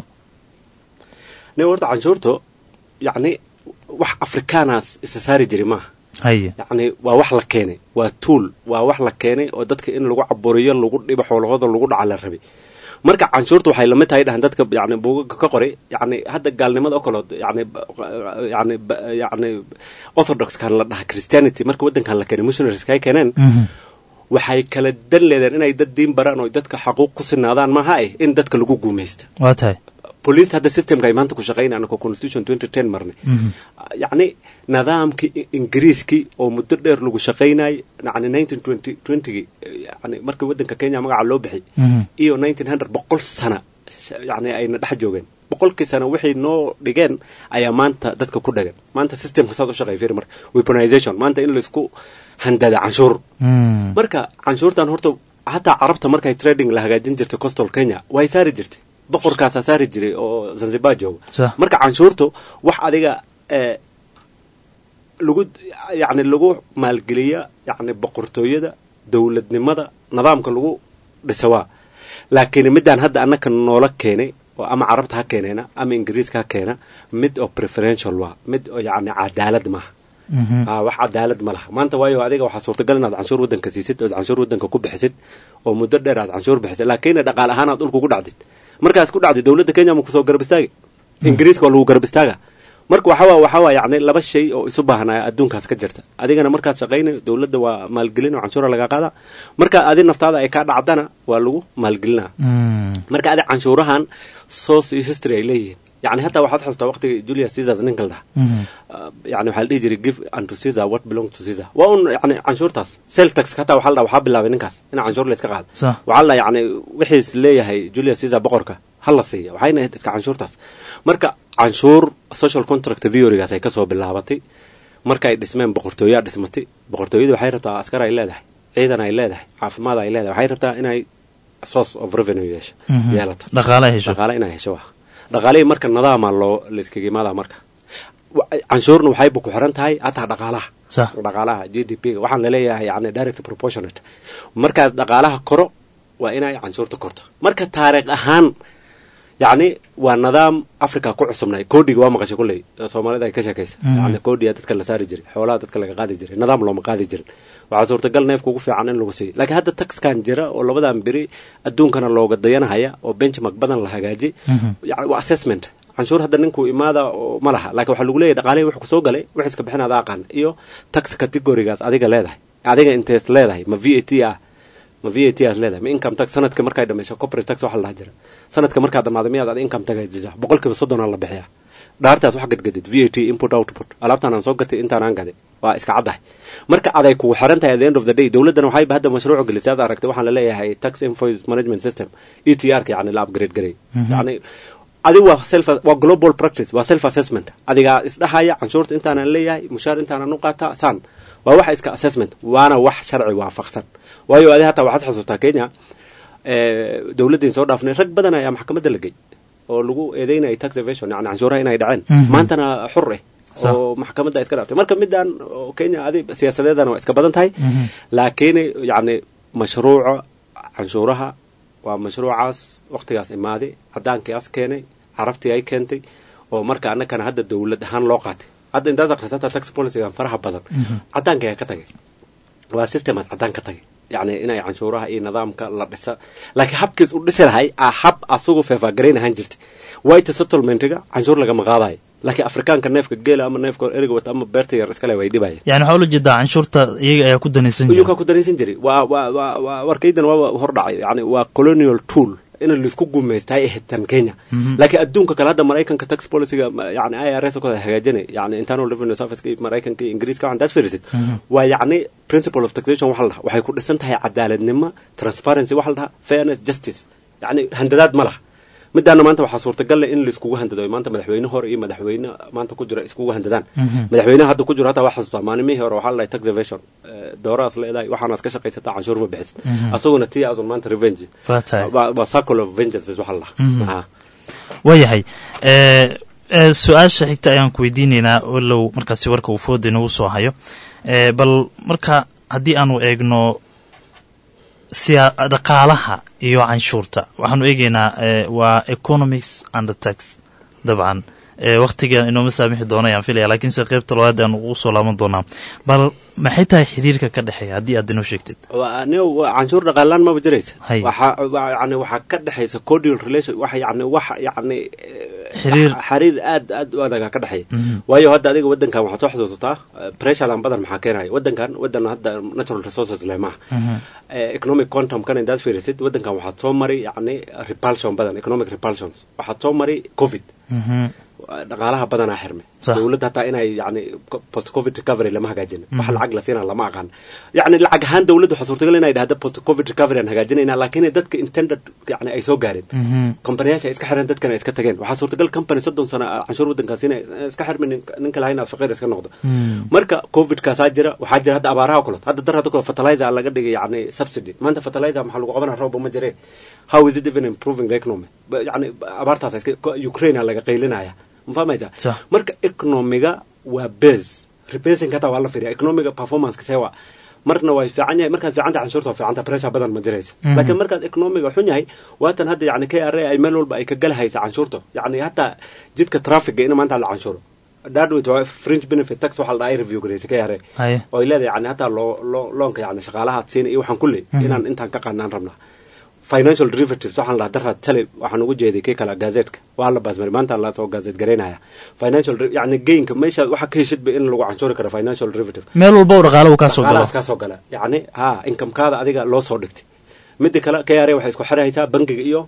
warta canshuurto yani wax afrikaanas isa saari jiray ma yani waa wax la keenay waa tool waa wax la keenay oo dadka in lagu caburiyo lagu dhibo xoolahooda lagu dhaca la rabay marka canshuurtu waxay la mid tahay dhahan dadka yani buuga ka qoray yani hadda gaalnimada oo kale yani orthodox kan la dhaha Christianity marka wadankan la keenay missionaries ka keeneen waxay kala dan leedeen inay dad diin baraan oo dadka xaquuq ku sinaadaan ma aha in dadka lagu guumeysto waa tahay police hadda systemka imaanta ku shaqeynayna ko constitution 2010 marne yani nidaamki ingiriiski oo muddo dheer lagu shaqeynay yani 1920 yani marka wadanka Kenya magaca loo bixi iyo 1900 boqol sano yani ayna dhex joogeen boqolkii sano wixii noo dhigeen ayaa maanta dadka ku dhagan maanta systemka saad u shaqeey marka weaponization maanta in la isku handada canshuur marka canshuurtan horta hatta carabta markay trading la hagaajin jirtay coastal Kenya way saari jirtay boqorkaas saari jiray oo Zanzibar joogo marka canshuurtu wax adiga lagu maalgeliya yani boqortooyada dawladnimada nidaamka lagu dhisawaa laakiin midaan hadda annaka noola keenay oo ama carabta ha keenayna ama ingiriiska ha keena mid oo preferential waa mid oo yani cadaalad maaha wax cadaalad ma laha maanta waayo adiga waxaa suurtagal inaad canshuur wadanka siisid oo canshuur wadanka ku bixisid oo muddo dheer aad canshuur bixisid laakiin dhaqaale ahaan aad dhulka ku dhacdid markaas ku dhacday dawladda Kenya ma ku soo garab istaagay ingiriiska oo lagu garab istaaga marka waxa waa yani laba shay oo isu baahnaa adduunkaas ka jirta adigana markaad shaqeynay dawladda waa maalgelin oo canshuur laga qaada marka adin naftaada ay ka dhacdana waa lagu maalgelinaa marka adi canshuurahan source history ay leeyihiin يعني حتى واحد حسته وقت جوليوس سيزار نينكل ده يعني وحال يجري give unto Caesar what belongs to Caesar وأن يعني عنشور تاس سيل تاكس حتى وحال وحاب الله بينكاس إن عنشور ليس كقال وعلا يعني وحيس ليه هي جوليوس سيزار بقرك هلا سيا وحين هتس كعنشور تاس مركا عنشور social contract theory جالس يكسر بالله بتي مركا اسمين بقرتويا اسمتي بقرتويا وحيربتا عسكر إلا ده عيدنا إلا ده عارف ماذا إلا ده وحيربتا إنها source of revenue يش يالت دخالة إنها يشوه dhaqaale marka nidaama loo leeskiga maada marka canshuurna waxay ku xiran tahay ataa dhaqaalaha GDP waxaan la leeyahay yani direct proportionate marka dhaqaalaha koro waa inay canshuurta korto marka taariikh ahaan yani waa nidaam Afrika ku cusubnay koodiga waa maqashay kulay Soomaalida ay ka sheekaysa yani koodiga dadka la saari jiray xoolaha dadka laga qaadi jiray nidaam loo ma qaadi jirin waxa suurtagal neefku ugu fiican in lagu siiyo laakiin hadda tax kan jira oo labadan biri adduunkana looga dayanaya oo benchmark badan la hagaaji yani waa assessment canshuur hadda ninku imaada ma laha laakiin waxa lagu leeyahay dhaqaale wax ku soo galay wax iska bixinada aqaan iyo tax category-gaas adiga leedahay adiga intees leedahay ma VAT ah ma VAT aad leedahay ma income tax sanadka markay dhamayso corporate tax waxa la jira sanadka markaa dhamaado miyaad aad income tax haysaa 30% la bixiyaa dhaartaas wax gadgadid VAT input output alaabtan aan soo gatay intaan aan gaday waa iska cadahay marka aday ku xiran tahay at the end of the day dawladdan waxay hadda mashruuc gelisay aad aragtay waxaan la leeyahay tax invoice management system ETR ka yani la upgrade garay yani adi waa global practice waa self assessment adiga isdhahaya canshuurta intaan aan leeyahay mushaar intaan aan u qaataa san waa wax iska assessment waana wax sharci waafaqsan waayo adi hata waxaad xasuutaa Kenya dawladdan soo dhaafnay rag badan ayaa maxkamadda lagay oo lagu eedeynay tax evasion yani canshuuraha inay dhaceen maantana xur oo maxkamadda iska dhaaftay marka midaan Kenya adi siyaasadeedana waa iska badan tahay laakiin yani mashruuca canshuuraha waa mashruucaas waqtigaas imaaday caddaankiias keenay carabtii ay keentay oo marka annagana hadda dawlad ahaan loo qaatay hadda intaas akhrisata tax policy-gan faraha badan caddaanka ka tagay waa systemaas caddaan ka tagay yani inay canshuuraha iyo nidaamka la dhisa laakiin habkiis u dhisi lahay hab asugu feefagareyn ahaan jirtay white settlementiga canshuur lagama qaadayo laakiin afrikaanka neefka geela ama neefka eriga wata ama beerta yar iskale way dhibayaan yani waxa la jeedaa canshuurta iyaga ayaa ku danaysan jiray waa warkaydan waa hor dhacay yani waa colonial tool in la isku guumeystay tan Kenya laakiin adduunka kale hadda Mareykanka tax policy-ga yani IRS ko hagaajinay yani internal revenue service Mareykanka Ingiriiska waxaan taas fiirsid waa yani principle of taxation waxay ku dhisan tahay cadaaladnimo transparency fairness justice yani handadaad ma laha midana maanta waxa suurtagal ah in la iskugu handado maanta madaxweyne hore iyo madaxweyne maanta ku jira iskugu handadaan madaxweynaha hadda ku jira hata waxa xasuusta maalmihii hore waxa la tax evasion dooraas leedahay waxaana iska shaqaysata canshuur ma bixisid asaguna tii aad maanta revenge waa circle of vengeance waxa la wayahay su'aasha xigta ayaan ku weydiinaynaa walow markaasi warka uu foodina uu soo hayo bal marka haddii aanu eegno dhaqaalaha iyo canshuurta waxaanu eegaynaa waa economics and tax dabcan waqtiga inooma saamixi doona ayaan filaya laakiin se qaybta labaad aan ugu soo laaban doonaa bal maxay tahay xiriirka ka dhexeeya haddii aad inoo sheegtid canshuur dhaqaalaan maba jiraysa waxaa ka dhexaysa cordial relation xiriir aad u adaga ka dhexeeya waayo hadda adiga wadankan waxaad soo xasuusataa pressuredan badan maxaa keenaya wadan hadda natural resources leh maaha economic quantum kan indaad fiirisid wadankan waxaad soo mari yani repulsion badan economic repulsions waxaad soo mari covid dhaqaalaha badanaa xirmay dawladda hataa inay yani post covid recovery lama hagaajin wax lacag la siina lama aqaan yani lacag ahaan dawladda waxaa suurtagal inay dhahda post covid recovery aan hagaajinayna laakiin dadka intended yani ay soo gaareen companiyaasha iska xiran dadkana iska tageen waxaa suurtagal company 30 sano canshuur wadankaas inay iska xirmin ninka lahayn aad faqiir iska noqdo marka covid kaasaa jira waxaa jira hadda abaaraha kulad hadda darada kulad fertilizer laga dhigay yani subsidy maanta fertilizer maxaa lagu qabanaa roob ma jireen how is it even improving the economy yani abaartaas Ukraine laga qaylinaya mafahmaysa marka economiga waa base replacing hata waa la fiiriya economiga performance kasewa marna way fiican yahay markaad fiicanta canshuurta waa fiicanta pressure badan ma jiraysa laakiin markaad economiga xun yahay waatan hadda yani KRA ay meel walba ay ka galahaysa canshuurta yani hata jidka traffic in maanta la canshuuro dadweyt waa fringe benefit tax waxa la dhahay review gareysay KRA oo leedahay yani hata loonka yani shaqaalaha siin iyo waxaan kulay inaan intaan ka qaadnaan rabnaa financial derivatives waxaan la darra tale waxaan ugu jeeday kala gazetka waa la baasmar maanta la soo gazet gareynaya financial yani gainka meesha waxa ka heshid in lagu canshuuri karo financial derivative meel walba dhaqaalaha ka soo gala yani income kaada adiga loo soo dhigtay mid kale KRA waxay isku xiraysaa bangiga iyo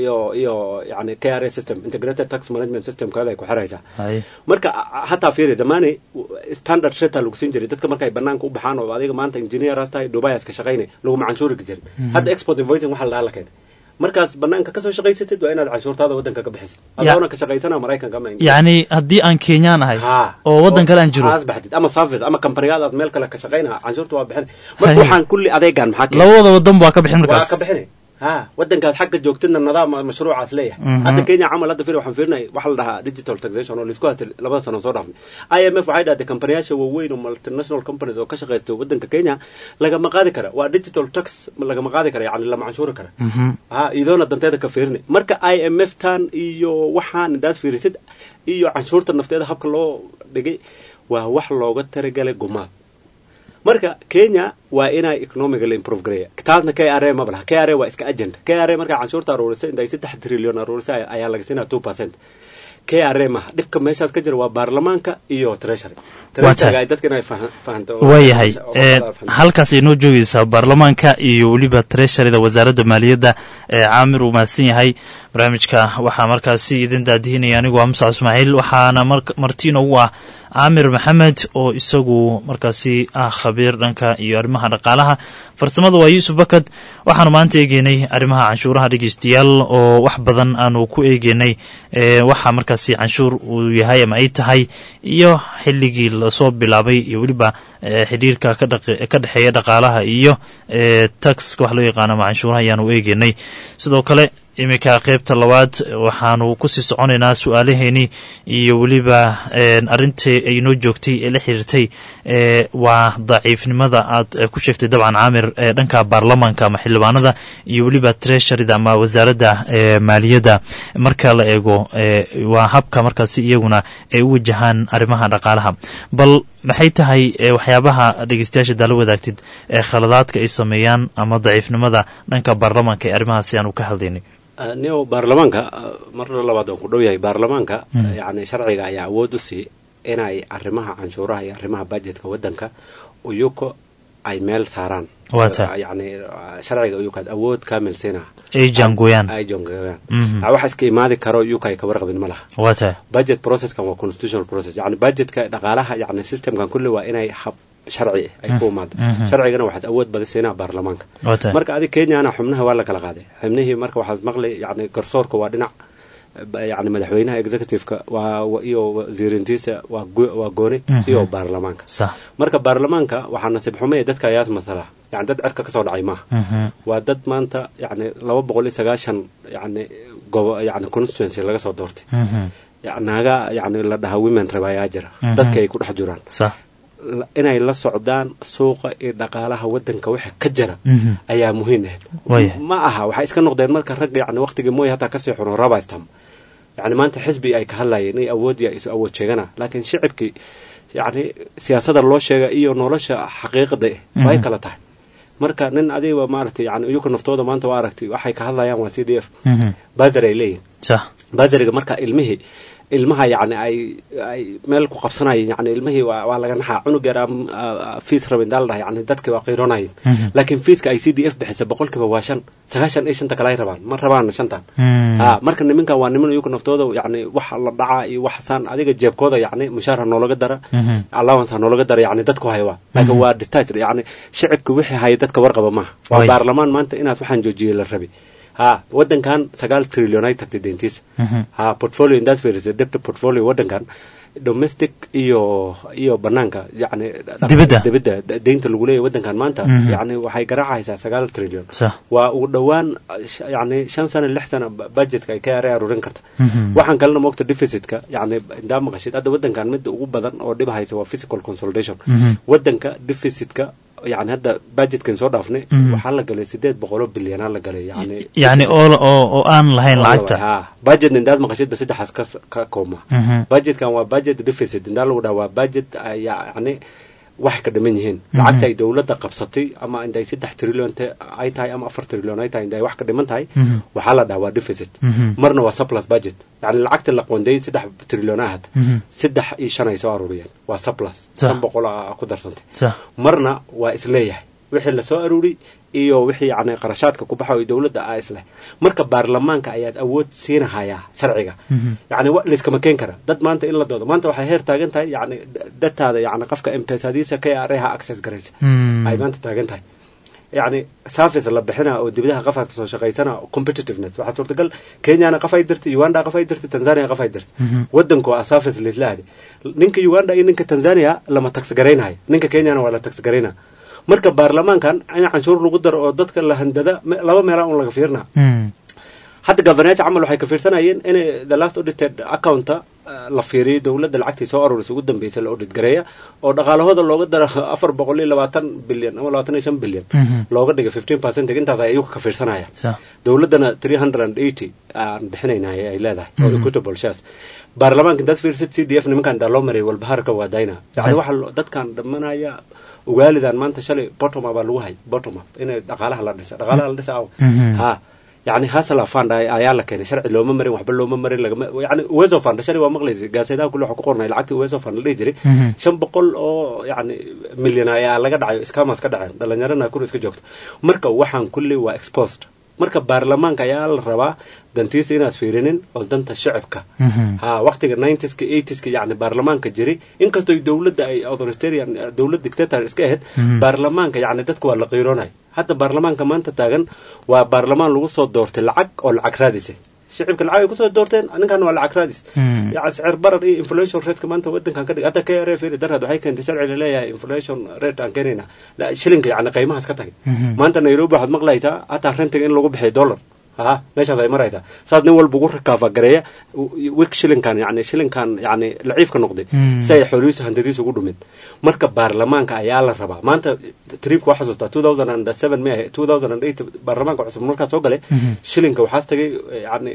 yani KRA system integrated tax management system kaada ay ku xiraysaa marka hatta fiiri zamani standard rate lagu siin jiray dadka markay banaanka u baxaan oo adiga maanta engineer aastay Dubai iska shaqeynay lagu canshuuri jiray hadda export invoicing waxa la keenay markaas banaanka ka soo shaqeysatid waa inaad canshuurtaada wadanka ka bixisid adoona ka shaqeysana Mareykanka ma yani haddii aan Kenyaan ahay oo wadan kale aan jiro asbaxdid ama service ama company-gaada aad meel kale ka shaqeynaa canshuurta waa bixin marka waxaan kulli adeegan maxaa labada wadan waa ka bixin markaas waa ka bixin wadankaas xagga joogtidna nidaam mashruucaas leeyahay hadda Kenya camal hadda waxaan fiirnay waxa la dhahaa digital taxation oo lisku haystay 2 sano soo dhaafnay IMF waxay dhahday companiyaasha waaweyn oo multinational companies oo ka shaqeysta wadanka Kenya laga ma qaadi kara waa digital tax laga ma qaadi kara yani lama canshuuri kara idoona danteeda ka fiirnay marka IMF tan iyo waxaan indaad fiirisid iyo canshuurta nafteeda habka loo dhigay waa wax looga talagalay gumaad marka Kenya waa inay economically improve gareeya taasna KRA ma balaha KRA waa iska agent KRA marka canshuurta aruurisay inta 3 trillion aruurisay ayaa laga siinaa 2% KRA ma dhibka meeshaas ka jira waa baarlamaanka iyo treasury ay dadka inay fahanto waayahay halkaas ay noo joogaysaa baarlamaanka iyo weliba treasuryda wasaaradda maaliyadda caamir uu mahadsan yahay barnaamijka waxaa markaasi idin daadihinaya anigu Musa Ismaaciil waxaana martiino u ah Amir Maxamed oo isagu markaasi khabiir dhanka iyo arrimaha dhaqaalaha farsamada waa Yusuf Bakad waxaanu maanta eegeynay arrimaha canshuuraha dhageystayaal oo wax badan aanu ku eegeynay waxa markaasi canshuur uu yahay ama ay tahay iyo xilligii la soo bilaabay iyo waliba xiriirka ka dhaxeeya dhaqaalaha iyo tax wax loo yaqaan canshuuraha ayaanu eegeynay sidoo kale imika qaybta labaad waxaanu ku sii soconaynaa su'aalaheeni iyo waliba arintii ay noo joogtay ee la xiriirtay waa daciifnimada aad ku sheegtay dabcan Caamir dhanka baarlamaanka ama xildhibaanada iyo waliba treasuryda ama wasaaradda maaliyadda marka la eego waa habka markaasi iyaguna ay u wajahaan arrimaha dhaqaalaha bal maxay tahay waxyaabaha dhageystayaasha dala wadaagtid khaladaadka ay sameeyaan ama daciifnimada dhanka baarlamaanka ee arrimahaasi aanu ka hadlaynay neo baarlamaanka marna labaad ku dhow yahay baarlamaanka yani sharciga ayaa awood u sii inay arrimaha canshuuraha iyo arrimaha budgetka wadanka uyuko ay meel saaraan yani sharciga uyuko awood kaamil siina ay jangoyaan waxa iska imaadi karo uyuko ay ka warqabin malaha budget process kan waa constitutional process yani budgetka dhaqaalaha yani systemkan kulli waa inay hab sharci ay ku imaado sharcigana waxaad awood badisayna baarlamaanka marka adiga Kenya xubnaha waa la kala qaaday xubnihii marka waxaad maqlay yani garsoorka waa dhinac yani madaxweynaha executive-ka waa iyo wasiirintiisa waa gooni iyo baarlamaanka marka baarlamaanka waxaa nasiib xumeeyay dadka ayaas masala yani dad cirka ka soo dhacay ma waa dad maanta yani 290 yani constituency laga soo doortay naga yani la dhaha women rabaya jira dadka ay ku dhex jiraan inay la socdaan suuqa iyo dhaqaalaha wadanka waxa ka jira ayaa muhiim ah ma aha waxa iska noqdeen marka rag yani waqtiga mooy hata ka sii xuro rabaystam yani maanta xisbi ay ka hadlayeen inay awoodiya isu awood sheegana laakiin shicibkii yani siyaasadda loo sheegay iyo nolosha xaqiiqada way kala tahay marka nin adiga maartay yani uyuka naftooda maanta waa aragtay waxay ka hadlayaan waa CDF bazar ay leeyihiin bazariga marka ilmaha yani ay meel ku qabsanayeen yani ilmihii waa laga naxaa cunug yar fees rabin dalda yani dadkii waa qiiroonayeen laakiin feeska ay CDF bixisa 100% waa 95 kala rabaan ma rabaan 5 marka nimanka waa niman iyagu naftooda yani wax la dhaca iyo wax san adiga jeebkooda yani mushaar noolaga dara allowance noolaga dara yani dadku haywa laakiin waa detached yani shicibku wixii hay dadka warqaba ma waa baarlamaan maanta inaad waxaan joojiyay la rabi wadan kan 9 trillion ay tagtay dentiis portfolio in that is a debt portfolio wadan kan domestic iyo banaanka yani dibadda deynta lagu leeyahay wadan kan maanta yani waxay garaacaysaa 9 trillion waa ugu dhawaan yani 5 sano 6 sano budgetka ay ka aruurin karta waxaan kalena moogta deficitka yani inda maqashid hadda wadan kan mid ugu badan oo dhib haysa waa fiscal consolidation wadanka deficitka يعني هذا budget كان صار دافني وحلا قال 800 بليون هلا قال يعني أو أن لهين لعبته budget نداز ما قصيد بس ده حس كوما budget كان هو budget deficit نداز وده هو budget يعني واحد كده من هين لعبته دولة قبضتي أما عندها 6 تريليون أي تاي أما 4 تريليون أي تاي عندها واحد كده من تاي وحلا ده هو deficit مرنا هو surplus budget يعني العقد اللي قوندي 6 تريليونات 6 إيش أنا يسواروا بيان وسبلاس سام بقول أقدر سنتي مرنا وإسليه وحي اللي سواروري iyo wixii yani qarashaadka ku baxay dawladda ay isla marka baarlamaanka ayaad awood siinahaya sharciga yani wax liska ma keen kara dad maanta in la doodo maanta waxay heer taagan tahay yani dadtaada yani qofka MP-sadiisa ka yareeha access garaysa ay maanta taagan tahay يعني سافس اللي بحنا أو دبلها قفاز كسر شقيسنا competitiveness واحد صورت قال كينيا أنا قفاي درت يوغندا قفاي درت تنزانيا قفاي درت ودنكو أسافس اللي تلاقي نينك يوغندا نينك تنزانيا لما تكسجرين هاي نينك كينيا أنا ولا تكسجرينا مركب برلمان كان أنا عنشور لقدر أودت كله هنددا لما مرا ولا غفيرنا حتى جافنات عملوا حي كفير سنة إن the last audited account لفيري دولة العكتي صار ورسوقدم بيس الأوديت جريا أو دخل هذا لو قدر أفر بقولي 20 بليون أو 25 بليون لو قدر 15% أنت زي يوك كفير سنة يا دولتنا 380 بحنينا هي لا ده أو كتب الشاس برلمان كنت في CDF نمكن دلومري والبحر كوادينا يعني واحد ده كان دمنا يا ugaalidan maanta shalay bottom up baa lagu hay bottom up inay dhaqaalaha la dhisa ha يعني هاسلا فاند ayaa keenay sharci looma marin waxba looma marin laga yani weso fund sharci waa maqlaysi gaasaydaha kullu waxa ku qornay lacagta weso fund la jiray 500 oo yani milyan ayaa laga dhacayo iskamas ka dhacay dhalinyarada ku iska joogto marka waxaan kulli waa exposed marka baarlamaanka ayaa la rabaa dantiisa inaad fiirinin oo danta shacabka ha waqtiga 90s ka 80s ka yani baarlamaanka jiri inkastoo dawladda ay authoritarian dawlad dictator iska ahayd baarlamaanka yani dadku waa la qiiroonay hadda baarlamaanka maanta taagan waa baarlamaan lagu soo doortay lacag oo lacag raadisay shacabka lacag ay ku soo doorteen ninkan waa lacag raadis yani sicir barar iyo inflation rate maanta wadankan ka dhig hadda KRF darad waxay keentay sharci leeyahay inflation rate aan keenayna la shilinka yani qiimahaas ka tagay maanta Nairobi waxaad maqlaysaa hata rentiga in lagu bixiyo dollar meeshaas ay maraysaa saad nin walba ugu rakaafa gareeya wik shilinkan yani laciifka noqday si ay xoolihiisu hantadiisu ugu dhumin marka baarlamaanka ayaa la rabaa maanta tripka waxaa xasuustaa 2007 May 2008 baarlamaanka cusub markaa soo galay shilinka waxaas tagay yani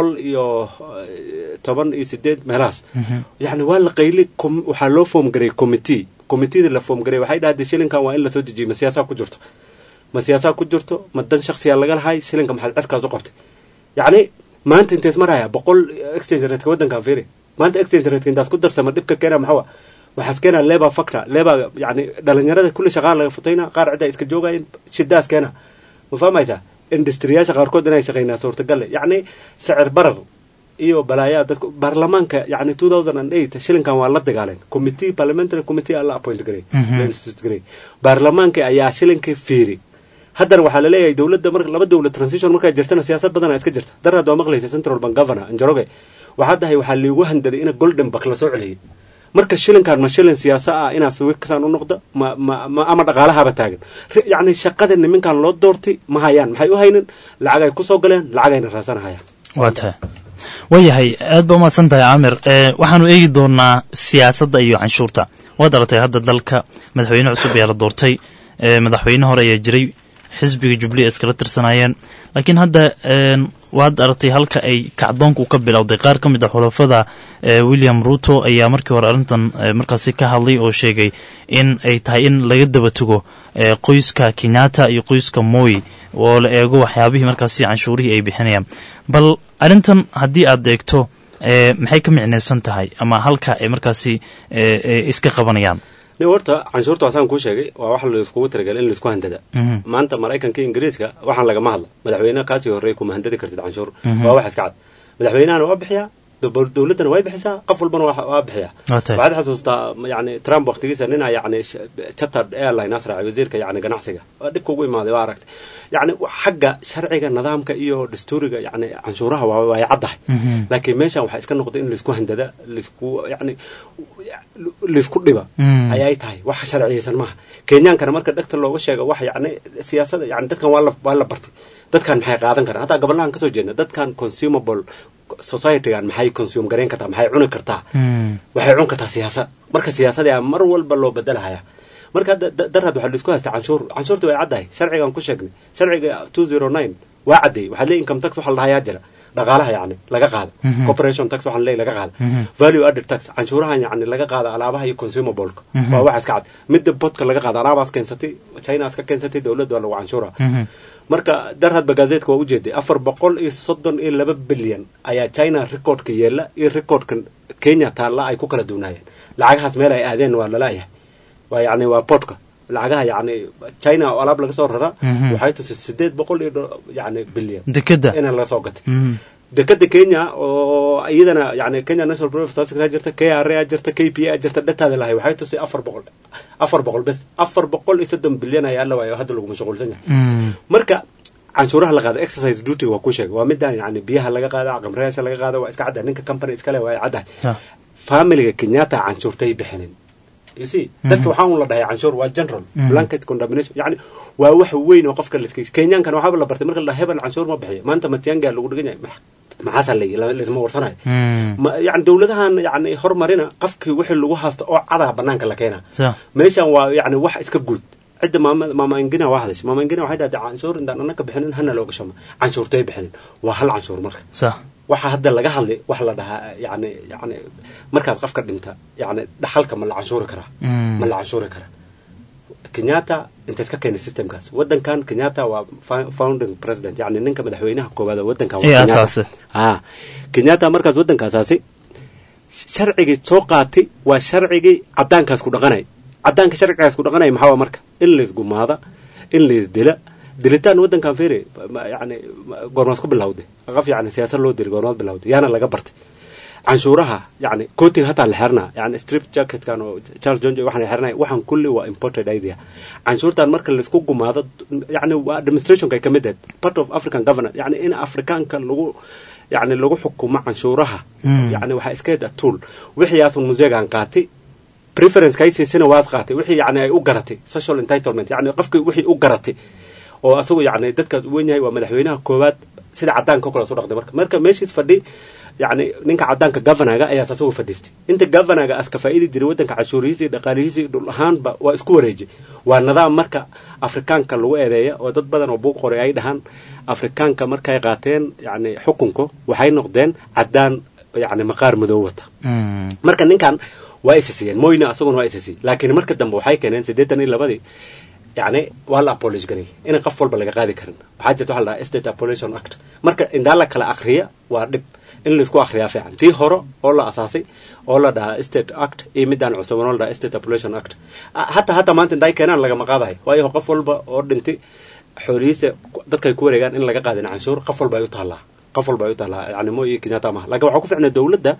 118 meelahaas yani waa la qayli waxaa loo foom gareey committee la foom gareey waxay dhahdeen shilinkan waa in la soo dejiyo siyaasad ku jirto ma siyaasad ku jirto ma dan shakhsiya laga lahay shilinka maxay cirkaas u qabtay yani maanta intaas maraya 100 exchange rate ka wadankan fiiri maanta exchange rate intaas ku darsama dibka keena maxaa waxaas keena labor factor labor yani dhalinyarada kulli shaqaale laga futayna qaar cid ay iska joogayeen shidaas keena ma fahmaysaa industriyaasha qaarkood inay shaqeynaa suurtagal yani sicir barar iyo balaaya dadku baarlamaanka yani 2008 shilinkan waa la dagaaleen committee parliamentary committee alla appoint gareey baarlamaanka ayaa shilinka fiiri haddana waxaa la leeyahay dawladda marka laba dawlad transition markay jirtana siyaasad badan iska jirta darad waa maqlaysa central bank governor Njoroge waxaa liigu handaday in golden buck la soo celiyay marka shilinkan ma shilin siyaasa ah inaad suuq kasaan u noqdo ma ama dhaqaalaha taagan yani shaqada nimankan loo doortay ma hayaan maxay u haynin lacag ay ku soo galeen lacag ay raasanayaan waata wayahay aad ba umahadsantahay Amir waxaanu eegi doonaa siyaasadda iyo canshuurta waad aragtay hadda dalka madaxweyne cusub ayaa la doortay madaxweyne hore ayaa jiray xisbiga Jubilee iskala tirsanayeen laakiin hadda waad aragtay halka ay kacdoonku ka bilowday qaar ka mid ah xulafada William Ruto ayaa markii hore arintan markaasi ka hadlay oo sheegay in ay tahay in laga daba tago qoyska Kenyatta iyo qoyska Moi oo la eego waxyaabihii markaasi canshuurihii ay bixinayaan bal arintan haddii aad eegto maxay ka micnaysan tahay ama halka ay markaasi iska qabanayaan horta canshuurta waxaan ku sheegay waa wax la isku talagalay in la isku handada maanta Mareykanka Ingiriiska waxaan laga hadla madaxweynaha kaasi horeey kuma handadi kartid canshuur waa wax iska cad madaxweynaha waa bixiya dawladana way bixisaa qof walbana waa bixiya waxaad xasuustaa yani Trump waqtigiisa nina yani chartered airline asra wasiirka yani ganacsiga dib ugu imaaday waa aragtay yani xagga sharciga nidaamka iyo dastuuriga yani canshuuraha waa cadahay laakiin meeshan waxa iska noqday in la isku handada la isku dhiba ayay tahay wax sharciyeysan maaha Kenyankana marka dhagta looga sheego wax yani siyaasadda yani dadkan waa la bartay dadkan maxay qaadan karaan hata gabadhan ka soo jeedna dadkan consumable society-gan maxay consume gareyn kartaa maxay cuni kartaa waxay cun kartaa siyaasad marka siyaasadda mar walba loo bedelayaa marka darad waxa la isku haystaa canshuurtu way cadahay sharcigan ku sheegnay sharciga 209 waa caday waxa la income tax waxa la hayaa jira dhaqaalaha yani laga qaado corporation tax waxa la laga qaado value added tax canshuuraha yani laga qaado alaabaha iyo consumable waa wax iska cad midda bodka laga qaado alaabaas keensatay China iska keensatay dawladda waa lagu canshuura marka darhad bagazeedka waa u jeeday 432 bilyan ayaa China recordka yeela iyo recordka Kenya taala ay ku kala duunaayeen lacagahaas meel ay aadeen waa la laayahay waa yani waa podka lacagaha yani China oo alaab laga soo rara waxay tusay 800 yani bilyan dekada in la soo gatay dekada Kenya oo iyadana yani Kenya National Bureau of Statistics jirta KRA jirta KPA jirta dataada lahay waxay tusay 400 bas 430 bilyan ayaa la waayo hadda lagu mashquulsan yahay marka canshuuraha la qaado exercise duty waa ku sheegay waa midaan yani biyaha laga qaado qamrayaasha laga qaado waa iska cad ninka company iska leh waa cad family Kenyatta canshuurtay bixinin you see dadka waxaan la dhahay canshuur waa general blanket condemnation yani waa wax weyn oo qofka Kenyankan waxa la bartay marka la hebel canshuur ma bixiyo maanta Matiang'i lagu dhigan yahay maxaa la isma warsanayo yani dawladahan yani hormarina qofkii wixii lagu haasto oo cadaha banaanka la keena meeshan waa yani wax iska guud cid maama ingina waxdash maama ingina waxay dhahay canshuur intaan anaka bixinin hana looga shama canshuurtay bixinin waa hal canshuur marka waxa hadda laga hadlay wax la dhahaa yani markaas qofka dhinta yani dhaxalka ma la canshuuri karaa Kenyatta inta iska keenay systemkaas wadankan Kenyatta waa founding president yani ninka madaxweynaha koowaad wadankan waa Kenyatta Kenyatta markaas wadanka asaasi sharcigi soo qaatay waa sharcigi cadaankaas ku dhaqanay cadaanka sharcigaas ku dhaqanay maxaa marka in la isgumaada in la isdila dilitaan wadankan fiiri yani goormaas ku bilowday qaf yani siyaasad loo diri goormaad bilowday yaana laga bartay canshuuraha yani kootiga hataa la xirnaa yani strip jacket kan oo Charles John waxaan xirnay waxaan kulli waa imported idea canshuurtan marka la isku gumaado yani waa administration ka kamid ah part of African governance yani in Afrikaanka lagu xukumo canshuuraha yani waxa iska daa tool wixii aad museegan qaatay preference kaysina waad qaatay wixii yani ay u garatay social entitlement yani qofkii wixii u garatay oo asagu yani dadka weyn yahay waa madaxweynaha koowaad sida cadaanka kala soo dhaqday marka meeshii fadhi يعني ninka cadaanka governor ayaa soo fadhiistay inta governor aska faa'iido jiray wadanka cashuurihiisa dhaqaalihiisa dhul ahaanba waa isku wareejay waa nidaam marka Afrikaanka lagu eedeeyo oo dad badan oo buuq qoray ay dhahan Afrikaanka markay qaateen yani xukunku waxay noqdeen cadaan yani maqaar madow wata marka ninkan waa isasiyeen mooyna asaguna waa isasiyay laakiin marka dambe waxay keeneen 82 يعني ولا apology قري إن قف والبلا قاعد يكرن حاجة تحلا estate apologation act مركا إن دالك كلا أخرية وردب إن اللي سكوا أخرية فعلا تي هرو ولا أساسي ولا دا estate act إيه ميدان عصوان ولا دا estate apologation act حتى ما أنت داي كنا لقى مقاضي وأيه قف والبا أردنتي حريسة ضدك يكون رجال إن لقى قاعدين عنشور قف والبا يطلع قف والبا يطلع يعني مو يكنا تامه لقى وعكوف عن الدولة ده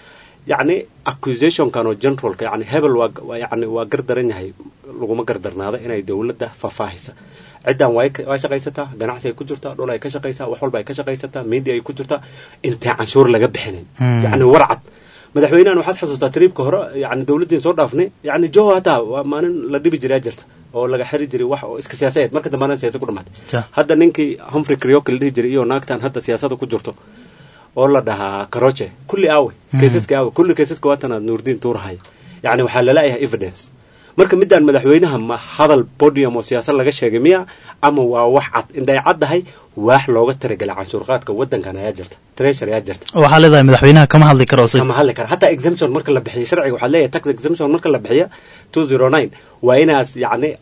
يعني accusation كانوا general يعني هبل يعني وقدرين هاي لو ما قدرنا هذا إنه الدولة ده ففاهسة عدة وايش قيستها جناح كجرتها ولا يكش قيسها وحول بايكش قيستها ميديا كجرتها أنت عنشور لجب حنين يعني ورعت مدحوينا إنه حد حصل تريب كهراء يعني دولة دين صور دافني يعني جوها تا وما لدي بيجري جرت أو لقى حري جري واحد إسك سياسات مركز ما سياسة كل مات هذا نينكي همفري كريوك اللي جري وناكتان هذا سياسات كجرته والله ده كروتشة كل قوي كيسس قوي كل كيسس قواتنا نوردين تور هاي يعني وحللاقيها إيفيدنس مركب مدة المدحوينها ما هذا البوديوم والسياسة اللي جشة جميع أما واحد إن ده يعد هاي واحد لغة ترجع عن كودن كان يجرت تريشر يجرت وحال هذا المدحوينها كم هذا كراسي كم هذا كر حتى exemption مركب اللي بحية شرعي وحلية تاكس exemption مركب اللي بحية 209 ويناس يعني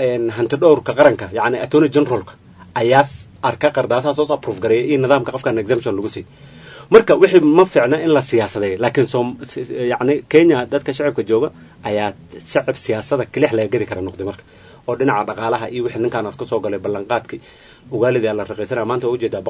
هنتدور كقرنك يعني أتوني جنرال أياس أركا قرداسة صوص أبروف قريه النظام كقف كان exemption لقصي marka wixii ma fiicna in la siyaasadeeyo laakiin yani Kenya dadka shacabka jooga ayaa shacab siyaasada kaliya la gari kara noqday marka oo dhinaca dhaqaalaha iyo wixii ninkan aad ka soo galay ballanqaadkii ugaalida la raqiisana maanta oo jeeda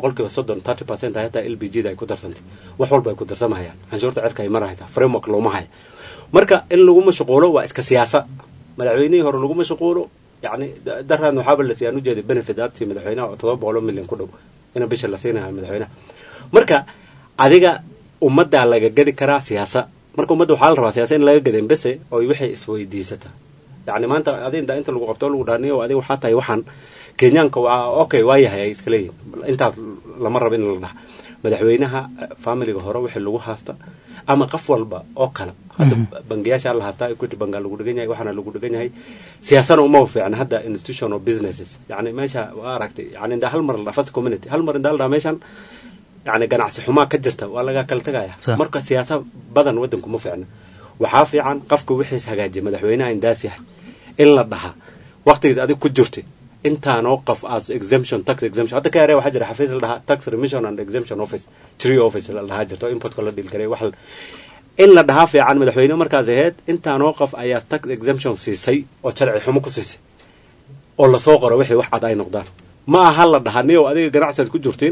30% hay'adda LPG ay ku darsantay wax walba ay ku darsamayaan canshuurta cirka ay maraysa framework loo mahay marka in lagu mashquulo waa iska siyaasad madaxweynaha hore lagu mashquulo yani daraan waxa la siyaanu jeeday benefitaadsi madaxweynaha 700 milyan ku dhow in bisha la siinayo madaxweynaha marka adiga ummadda laga gadi karaa siyaasad marka ummadda waxa la rabaa siyaasad in laga gadin bas oo wixii isweydiisata yani maanta adinta inta lagu qabto lagu dhaaniyo adiga waxa tahay waxaan Kenyaanka waa okay waa yahay iska leeyin inta lama rabin in la dhax madaxweynaha family-ga hore wixii lagu haasta ama qof walba oo kala hada bangiyaasha la haasta equity bangal lagu dhigan yahay waxana lagu dhigan yahay siyaasad uma fiicna hada institution of businesses yani meesha waa aragtay yani inda hal mar la fast community hal mar inda la meeshan يعني ganacsi xumaa ka jirta waa laga kala tagaya marka siyaasad badan wadanku ma fiicna waxa fiican qofka wixii hagaajiyo madaxweynaha indaas yahay in la dhaha waqtigiisa adig ku jirtay intaan oo qof as exemption tax exemption hada ka yaray waxa jira xafiis la dhaha tax remission and exemption office tree office la dhaha jirto import kala dhil garay wax in la dhaha fiican madaxweynaha markaas ahayd intaan oo qof ayaa tax exemption siisay oo sharci xumo ku siisay oo la soo qoro wixii wax cad ay noqdaan ma aha la dhahaniyo adiga ganacsiga ku jirtiin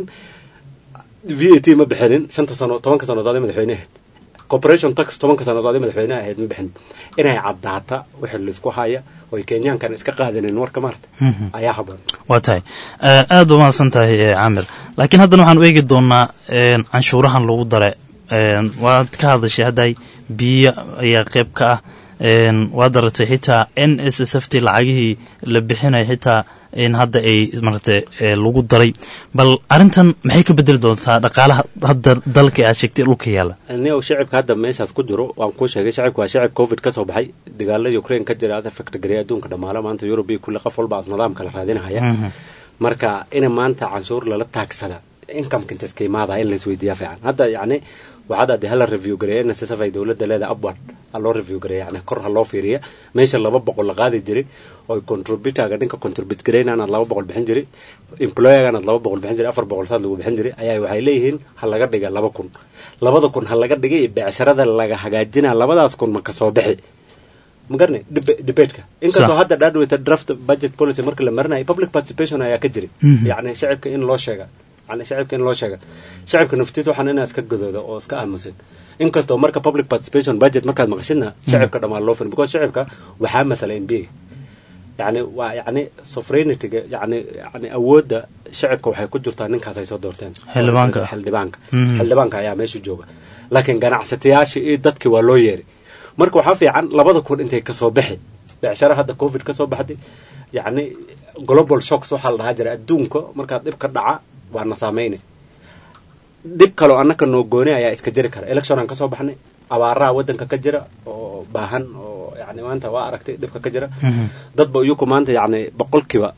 VAT ما بحنين 5 سنوات 10 سنوات زادة مدحوينه corporation tax 10 سنوات زادة مدحوينه هاد ما بحن إنها عدّاتا وحل لسكو هاي ويكينيان كان إسكا قادن النور كمارت أيها خبر واتاي أدو ما سنتهي عامر لكن هذا نحن ويجد دونا عنشورها لو درى وكهذا الشيء هذا بي يقبك ودرت حتى NSSF العجيه لبحنا حتى in hadda ay martay lagu daray bal arintan maxay ka bedeli doontaa dhaqaalaha hadda dalka ay sheegtay dhulka yaala aniga shacabka hadda meeshaas ku jiro waan ku sheegay shacabku waa shacab covid ka soo baxay dagaalada Ukraine ka jira as effect gareey adduunka dhamaala maanta Europe kulli qof walba as nidaam kala raadinaya marka in maanta canshuur lala taagsada income kintas qiimaada in la isweydiiyaa fiican hadda yacni waxaad hadda hala review gareeya NSSF ay dowladda leedahay upward ha loo review gareeya yacni kor ha loo fiiriya meesha 200 la qaadi jiray oo contributor-ga dhinka contribute gareynaan 200 bixin jiray employer-gana 200 bixin jiray 400 saad lagu bixin jiray ayaa waxay leeyihiin ha laga dhiga 2,000 ha laga dhigay beecsharada laga hagaajinaa 2,000 ma ka soo bixi magarne debate-ka inkastoo hadda dhaadweyta draft budget policy marka la marinayo public participation ayaa ka jiray yacni shacabka in loo sheega يعني شعبك إن لو شجع شعبك نفتيته حنا ناس كجذوذة أو سكاه مسن إن كستو مركب public participation budget مركب مقصدنا شعبك ده مع اللوفن because شعبك وحام مثلا بيه يعني صفرين يعني أود شعبك وحيكون جرتان إنك هذا يصدر تاني حل بانك يا ماشي جوجا لكن جناح ستياش إيدتك ولويري مركب حافي عن لبض كون أنت كصوبحي بعشرة هذا كوفيد كصوبحدي يعني global shock سوحل هاجر أدونكو مركب يبقى دعاء waana saameynay dib kale oo annaka noo gooni ayaa iska jiri kara election aan ka soo baxnay abaaraha wadanka ka jira oo baahan oo yani maanta waa aragtay dibka ka jira dad ba iyagu maanta yani boqolkiiba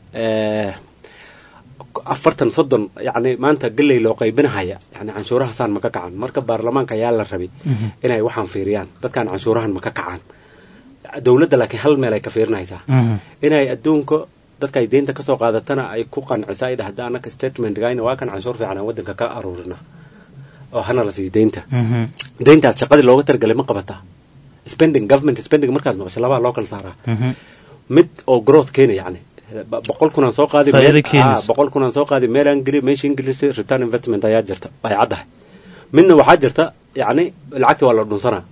40-30 yani maanta galay loo qaybinahaya yani canshuuraha saan ma ka kacan marka baarlamaanka ayaa la rabay inay waxaan fiiriyaan dadkan canshuurahan ma ka kacan dawladda laakiin hal meel ay ka fiirinaysaa inay adduunka dadka ay deynta ka soo qaadatana ay ku qancisaa ay dhahdaan anaka statement-gayna waa kan canshuur fiican wadanka ka aruurina oo hana la sii deyntaas shaqadii looga targalay ma qabataa government spending markaad maqasho labaa loo kala saaraa mid oo growth keena yani 100,000 aan soo qaadi 100,000 aan soo qaadi meel aan geli meesha English return investment ayaa jirta ay caddahay midna waxaa jirta yani lacagta waa la dhunsanaa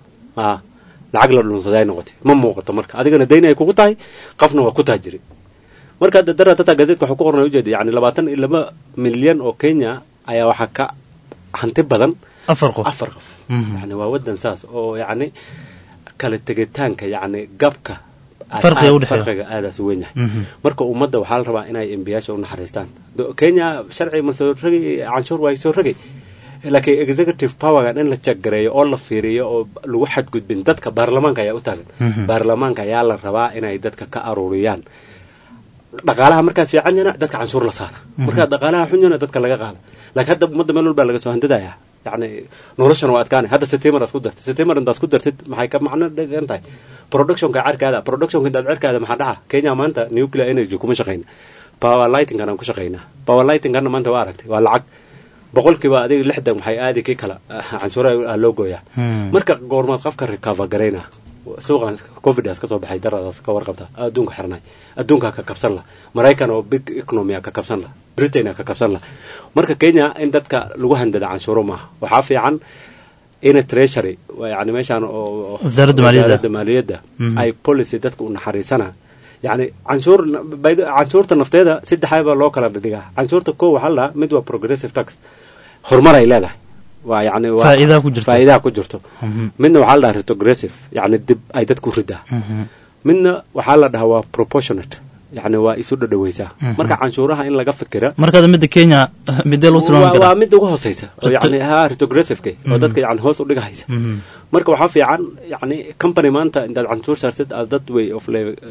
lacag la dhunsaday noqotay ma muuqato marka adigana deyn ay kugu tahay qafna waa ku taajiri marka dara tata gazeedka wuxuu ku qornay u jeeday yani 22 milyan oo Kenya ayaa waxa ka hanti badan afar qof yani waa wadan saas oo yani kala tegitaanka yani gabka farqiga aadaas weyn yahay marka ummadda waxaa la rabaa inay MByaasha u naxariistaan Kenya sharci ma soo ragay canshuur way soo ragay laakiin executive power in la jagareeyo oo la fiiriyo oo lagu xadgudbin dadka baarlamaanka ayaa u taagan baarlamaanka ayaa la rabaa inay dadka ka aruuriyaan dhaqaalaha markaas fiican yana dadka canshuur la saara marka dhaqaalaha xun yana dadka laga qaado laakiin hadda ummadda meel walba laga soo handadayaa يعني نورشنا وقت كان هذا ستيمر أنت أسكت درت ما هيك معنا أنت production كعرك هذا production كنت عرك هذا ما حدا كينيا ما أنت nuclear energy كم شقينا power lighting أنا كم شقينا power lighting أنا ما أنت واركت والعق بقول كبا هذه لحدة محي هذه كلا عن شورى اللوجو يا مركب قورمات قف كركافا جرينا سوق كوفيد أسكت بحي درا كور قبضة أدونك حرناي أدونك ككبسر له مرايكان أو big economy ككبسر له بريطانيا ككبسر له مركب كينيا إن دتك لوهن دد عن شورى ما وحافي عن إن تريشري يعني ماشي عن زرد مالية ده أي بوليسي دتك ونحرسنا يعني عنشور النفط ده سد حاجة لوكال بديها عنشور الكو حلا مدوا progressive tax هرمرة إلى ده ويعني فائدة كجرته منه وحلا retrogressive يعني الدب أيدت كوردة منه وحلا ده هو proportionate يعني ويسود دويسة مركا عنشورها إن لقى فكرة مركا ده مد كينيا مدل وصلون كده ومد وهوسيسة يعني ها retrogressive كي ودتك يعني هوس ولقى هيسة مركا وحافي عن يعني company ما أنت عند العنشور صارت أزدت way of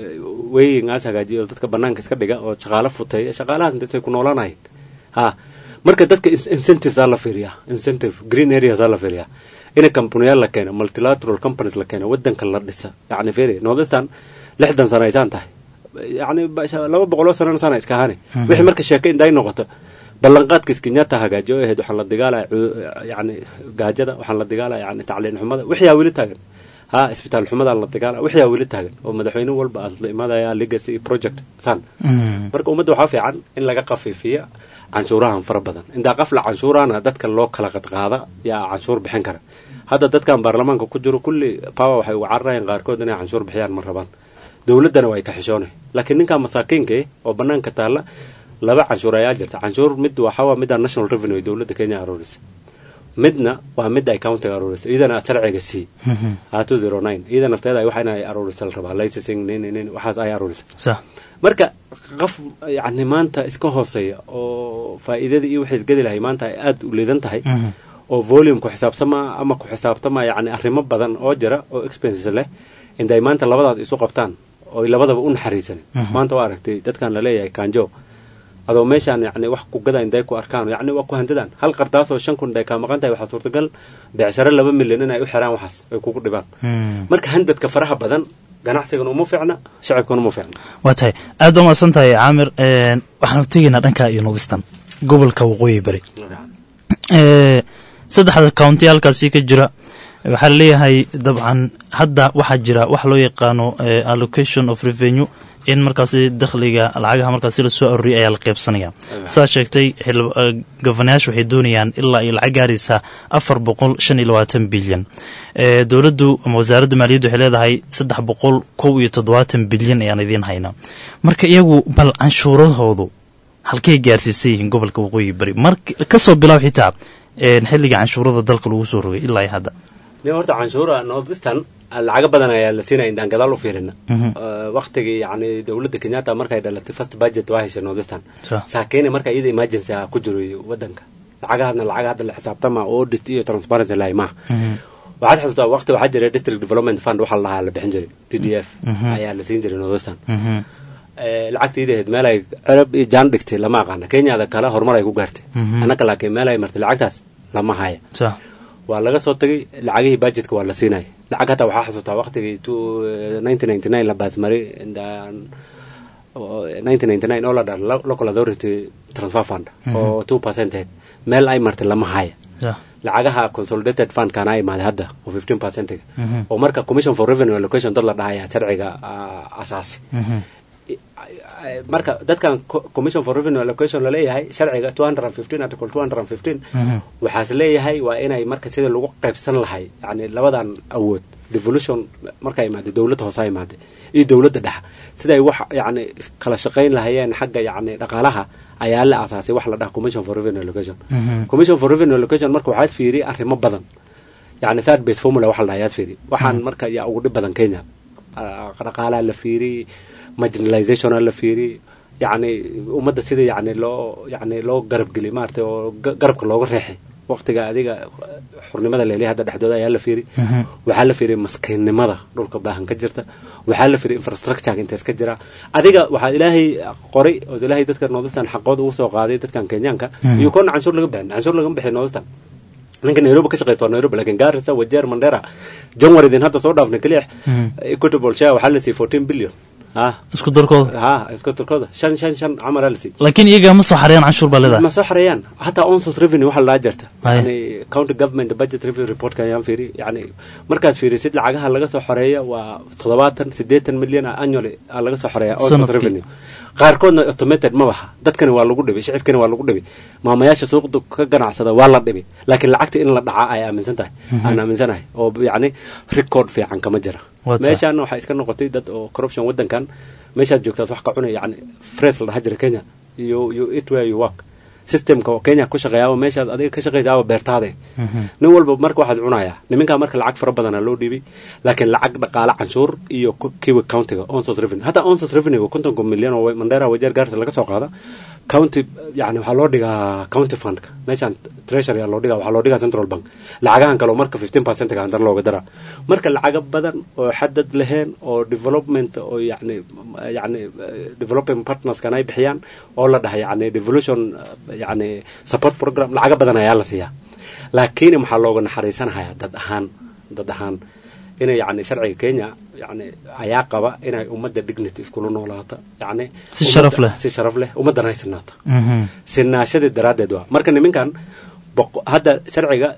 way ناس هجاجي أزدت كبنانك سكبيجا أو شغالة فوتي شغالة أنت تكون ولا ناين ها مركا دتك incentive زال فيريا incentive green area زال فيريا إن company الله كنا multilateral companies لكنا ودن كلا لسه يعني فيري نودستان لحدا سنة يزانته يعني لو بقولوا سنة إسكهاني وحي مركز شاكين داي نقطة بلنقات كسكنياتها هجاجو يهدو حل الدقالة يعني قاجدة وحل الدقالة يعني تعلين حمادة وحيا ويلي تاجن ها اسبيتال الحمادة على الدقالة وحيا ويلي تاجن ومدحوينه والبقى ماذا يا ليجاسي بروجكت سان مركو مدو حافي عن إن لقى قفيفية عنشورها فربدا إن دا قفل عنشورنا دتك اللوك لقد غاضة يا عنشور بحنكرة هذا دتك برلمان كجرو كل باوا وحي وعرّين غاركودنا عنشور بحيان مربان dawladana way ka xishoonay laakiin ninka masaakiinka oo banaanka taala laba canshuurayaal jirta canshuur mid waxa mid national revenue dawladda Kenya aroorisa midna waa mid ay county aroorisa idana sharciga si 209 idana nafteeda ay waxayna ay aroorisa rabaa licensing nin waxaas ay aroorisa sax marka qaf yani maanta iska hooseeya oo faa'iidada iyo wixii isgadi lahay maanta ay aad u leedan tahay oo volume ku xisaabtama ama ku xisaabtama yani arrimo badan oo jira oo expenses leh inday maanta labadaas isu qabtaan oo labadaba u naxariisan maanta waa aragtay dadkan la leeyahay kanjo adoo meeshaan yani wax ku gada inday ku arkaan yani waa ku handadaan hal qardaas oo 5,000 day ka maqan tahay waxa suurtagal beecsharo 2 milyan inay u xiraan waxaas ay kugu dhibaan marka handadka faraha badan ganacsigan uma fiicna shacabkuna uma fiicna waa tahay aad u maasantahay Caamir waxaan u tegaynaa dhanka iyo Northeastern gobolka waqooyi bari saddexda county halkaasi ka jira waxaa leeyahay dabcan hadda waxaa jira wax loo yaqaano allocation of revenue in markaasi dakhliga lacagaha markaasi la soo ururiyay ayaa la qaybsanaya saa sheegtay governayaashu waxay doonayaan ilaa iyo lacag gaaraysa 425 bilyan dowladdu ama wasaaradda maaliyadda waxay leedahay 370 bilyan ayaan idiin haynaa marka iyagu bal canshuuradoodu halkay gaarsiisay yihiin gobolka waqooyi bari marka ka soo bilaw xitaa xilliga canshuurada dalka lagu soo rogay ilaa hadda horta canshuura Northeastern lacaga badan ayaa la siinay intaan gadaal u fiirina waqtigii yani dawladda Kenyatta markay dhalatay first budget waa heshay Northeastern saakeena marka iyada emergency ku jiray wadanka lacagaadna lacag hadda la xisaabtama audit iyo transparency la ima waxaad xasuutaa waqti waxa jiray district development fund waxa la bixin jiray DDF ayaa la siin jiray Northeastern lacagteedeed meel ay cirab iyo jaan dhigtay lama aqaan Kenya kala horumar ay ku gaartay anaka laakiin meel ay martay lacagtaas lama haya waa laga soo tagay lacagihii budgetka waa la siinay lacag hata waxa xasuutaa waqtigii 1999 la baasmaray 1999 oo la dhar local authority transfer fund oo 2% meel ay martay lama haya lacagaha consolidated fund kana ay maad hadda oo 15% oo marka commission for revenue allocation dad la dhahay sharciga asaasi marka dadkan commission for revenue allocation la leeyahay sharciga 215 article 215 waxaas leeyahay waa inay marka sida lagu qaybsan lahay yani labadan awood devolution marka ay maad dawladda hoose ay maad iyo dawladda dhexe sida ay wax yani kala shaqeyn lahayeen xagga yani dhaqaalaha ayaa la asaasay wax la dhahay commission for revenue allocation commission for revenue allocation marka waxaas fiiri arrimo badan yani third base formula wax la dhahay fiiri waxaan marka yaa ugu dhib badan Kenya dhaqaalaha la fiiri marginalization la fiiri yani umada sida yani loo garab geli maartay oo garabka looga reexay waqtiga adiga xurnimada leeyahay hadda dhaxdooda ayaa la fiiri waxa la fiiri maskiinimada dhulka baahan ka jirta waxa la fiiri infrastructure inta iska jira adiga waxa ilaahay qoray oo ilaahay dadka Northeastern xaqooda u soo qaaday dadkan Kenyaanka iyo koon canshuur laga bixin Northeastern ninka Nairobi ka shaqeeyo Nairobi laakiin Garissa Wajir Mandera January din hadda soo dhaafnay kaliya equitable share waxa la siiyay 14 billion isku darkooda shan amaralsi laakiin iyaga ma soo xareeyaan canshuur balada ma soo xareeyaan hatta on-source revenue waxa la jirta yani county government budget review report ka ayaan fiiri yani markaas fiirisid lacagaha laga soo xareeyo waa 70-80 milyan annually laga soo xareeyo on-source revenue qaarkoodna automated ma baha dadkani waa lagu dhibay shacabkani waa lagu dhibay maamayaasha suuqda ka ganacsada waa la dhibay laakiin lacagta in la dhaca ay aaminsanahay oo yani record fiican kama jira meeshaan waxa iska noqotay dad oo corruption wadankan meeshaad joogtaad wax ka cunay yani fresh la hajir Kenya you it where you work systemka Kenya ku shaqeeyaa meeshaad adiga ka shaqeeysaa beertaade nin walba marka waxaad cunaya nimanka marka lacag fara badan loo dhiibay laakiin lacag dhaqaale canshuur iyo kiwi countiga on-source revenue hata on-source revenue 50 milyan oo Mandera Wajir Garissa laga soo qaada county yani waxa loo dhigaa county fund meeshan treasury loo dhigaa waxa loo dhigaa central bank lacagahan kale marka 15% ka andar looga dara marka lacag badan oo xadad lahayn oo development oo yani development partners kana ay bixiyaan oo la dhahay yani devolution yani support program lacag badan ayaa la siiyaa laakiin waxa looga naxariisanayaa dad ahaan inay yani sharciga Kenya yani ayaa qaba inay umada dignity isku noolaata yani si sharaf leh umada raysanaata sinaashada daraadeed waa marka nimankan hadda sharciga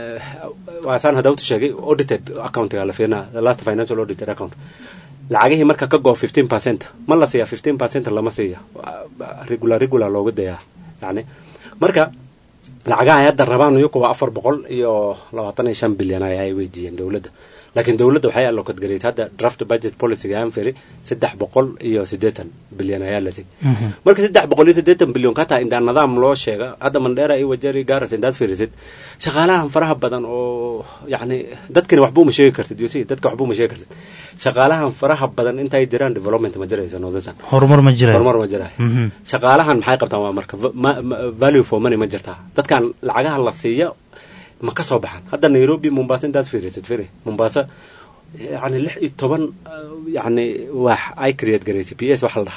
waasan hada uu sheegay audited account la fiirna the last financial audited account lacagahi marka ka go 15% ma la siiya 15% lama siiya regular looga dayaa yani marka lacagaha hadda rabaan iyagu waa 425 bilyan ay weydiiyeen dawladda laakiin dawladda waxay allocate gareeyay hadda draft budget policy aan fiiri 380 bilyan ayaa la siiyay marka 380 bilyan ka taa inta nidaam loo sheega hadda Mandera iyo Wajir Garissa intaad fiirisid shaqaalaha faraha badan oo yani dadkani waxba uma sheegi kartid dadka waxba uma sheegi kartid shaqaalaha faraha badan intay jiraan development ma jiraysan Northeastern horumar ma jiray shaqaalahan maxay qabtaan waa marka value for money ma jirtaa dadkan lacagaha la siiyo ma ka soo baxan hadda Nairobi Mombasa intaas fiirisid Mombasa yani 16 yani wax ay create gareysay PS wax la dhaha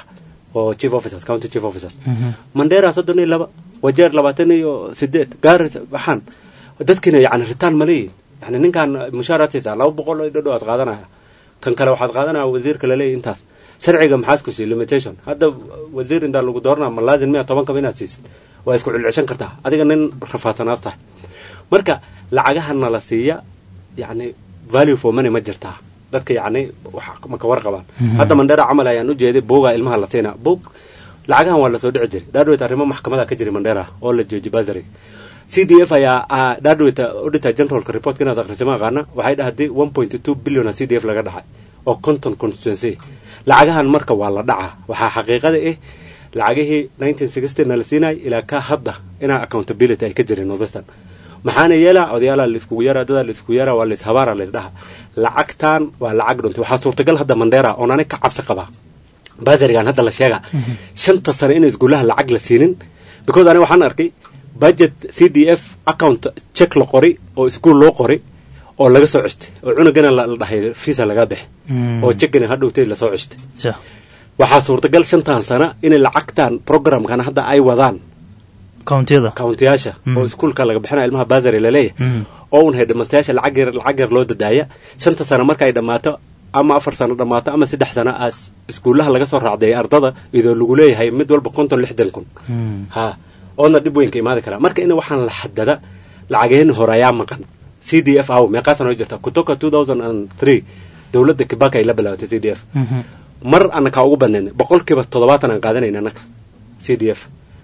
oo chief officers county chief officers Mandera 32 wajeer 28 Garissa waxaan dadkina yani ritaan maleey yani ninkan mushaaraadkiisa 200 dhadhow aad qaadanaya kan kale waxaad qaadanaya wasiirka la leeyahay intaas sharciga maxaad ku sii limitation hadda wasiir inta lagu doornaa ma laazim 110 ka inaad siisid waa isku cilcishan kartaa adiga nin rafaasanaas tahay marka lacagahana la siiya yani value for money ma jirtaa dadka yani waxa ma ka warqabaan hadda Mandera amal ayaan u jeeday booga ilmaha la siinaa boog lacagahan waa la soo dhici jiray dadweyta arrimo maxkamada ka jiray Mandera oo la jooji bazari CDF ayaa dadweyta auditor general ka report kana aqrisama qaana waxay dhahdii 1.2 billion CDF laga dhaxay oo content constituency lacagahan marka waa la dhaca waxa xaqiiqada lacagihii 1960 la siinay ilaa ka hadda ina accountability ay ka jireen Northern maxaana yeela odayaal la isku yara dad la isku yara waa la ishabaara la isdhaha lacagtan waa lacag dhunta waxa suurtagal hadda Mandera oo aanay ka cabsi qaba bazarigan hadda la sheega shanta sano in isguulaha lacag la siinin because aniga waxaan arkay budget CDF account check la qori oo iskuul loo qori oo laga soo cistay oo cunugana la dhahay visa laga bixi oo checkina hadhowtay la soo cistay waxa suurtagal shantan sano in lacagtan programkan hadda ay wadaan countiyada oo iskuulka laga bixinayo ilmaha bazari la leeyahay oo un headmasteryaasha lacag yar loo dadaaya shanta sano marka ay dhamaato ama 4 sano dhamaato ama 3 sano as iskuulaha laga soo raacday ardada idoo lagu leeyahay mid walba 60 kun ha oo dib weyn ka imaade kara marka in waxaan la xadada lacageen horeeyaa maqan CDF aw meeqasan oo jirta kutoka 2003 dawladda Kibaka ay la bilaawtay CDF mar anaka ugu badneen 70% aan qaadanayna anaka CDF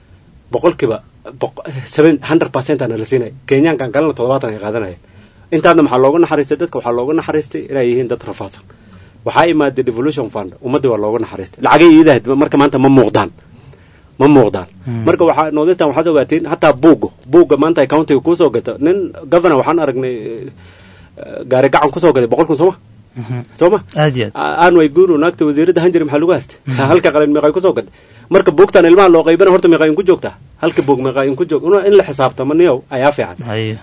100% ana la siinay Kenyan kan kalena 70 ay qaadanayeen intaadna maxaa looga naxariistay dadka waxaa looga naxariistay inay yihiin dad rafaadsan waxaa imaadey devolution fund ummadda waa looga naxariistay lacagay iidahay marka maanta ma muuqdaan marka waxaa noodistan waxaa ogaateen hataa buuga maanta ay county ku soo gato nin governor waxaan aragnay gaari gacan ku soo gaday 100 kun Soma aan way guru naagta wasiirada hanjir maxaa lagu haastay halka qalin meeqay ku soo gaday marka buugtan ilmaha loo qaybana horta meeqay ku joogtaa halka buug meeqay ku joog in la xisaabtamo ayaa fiican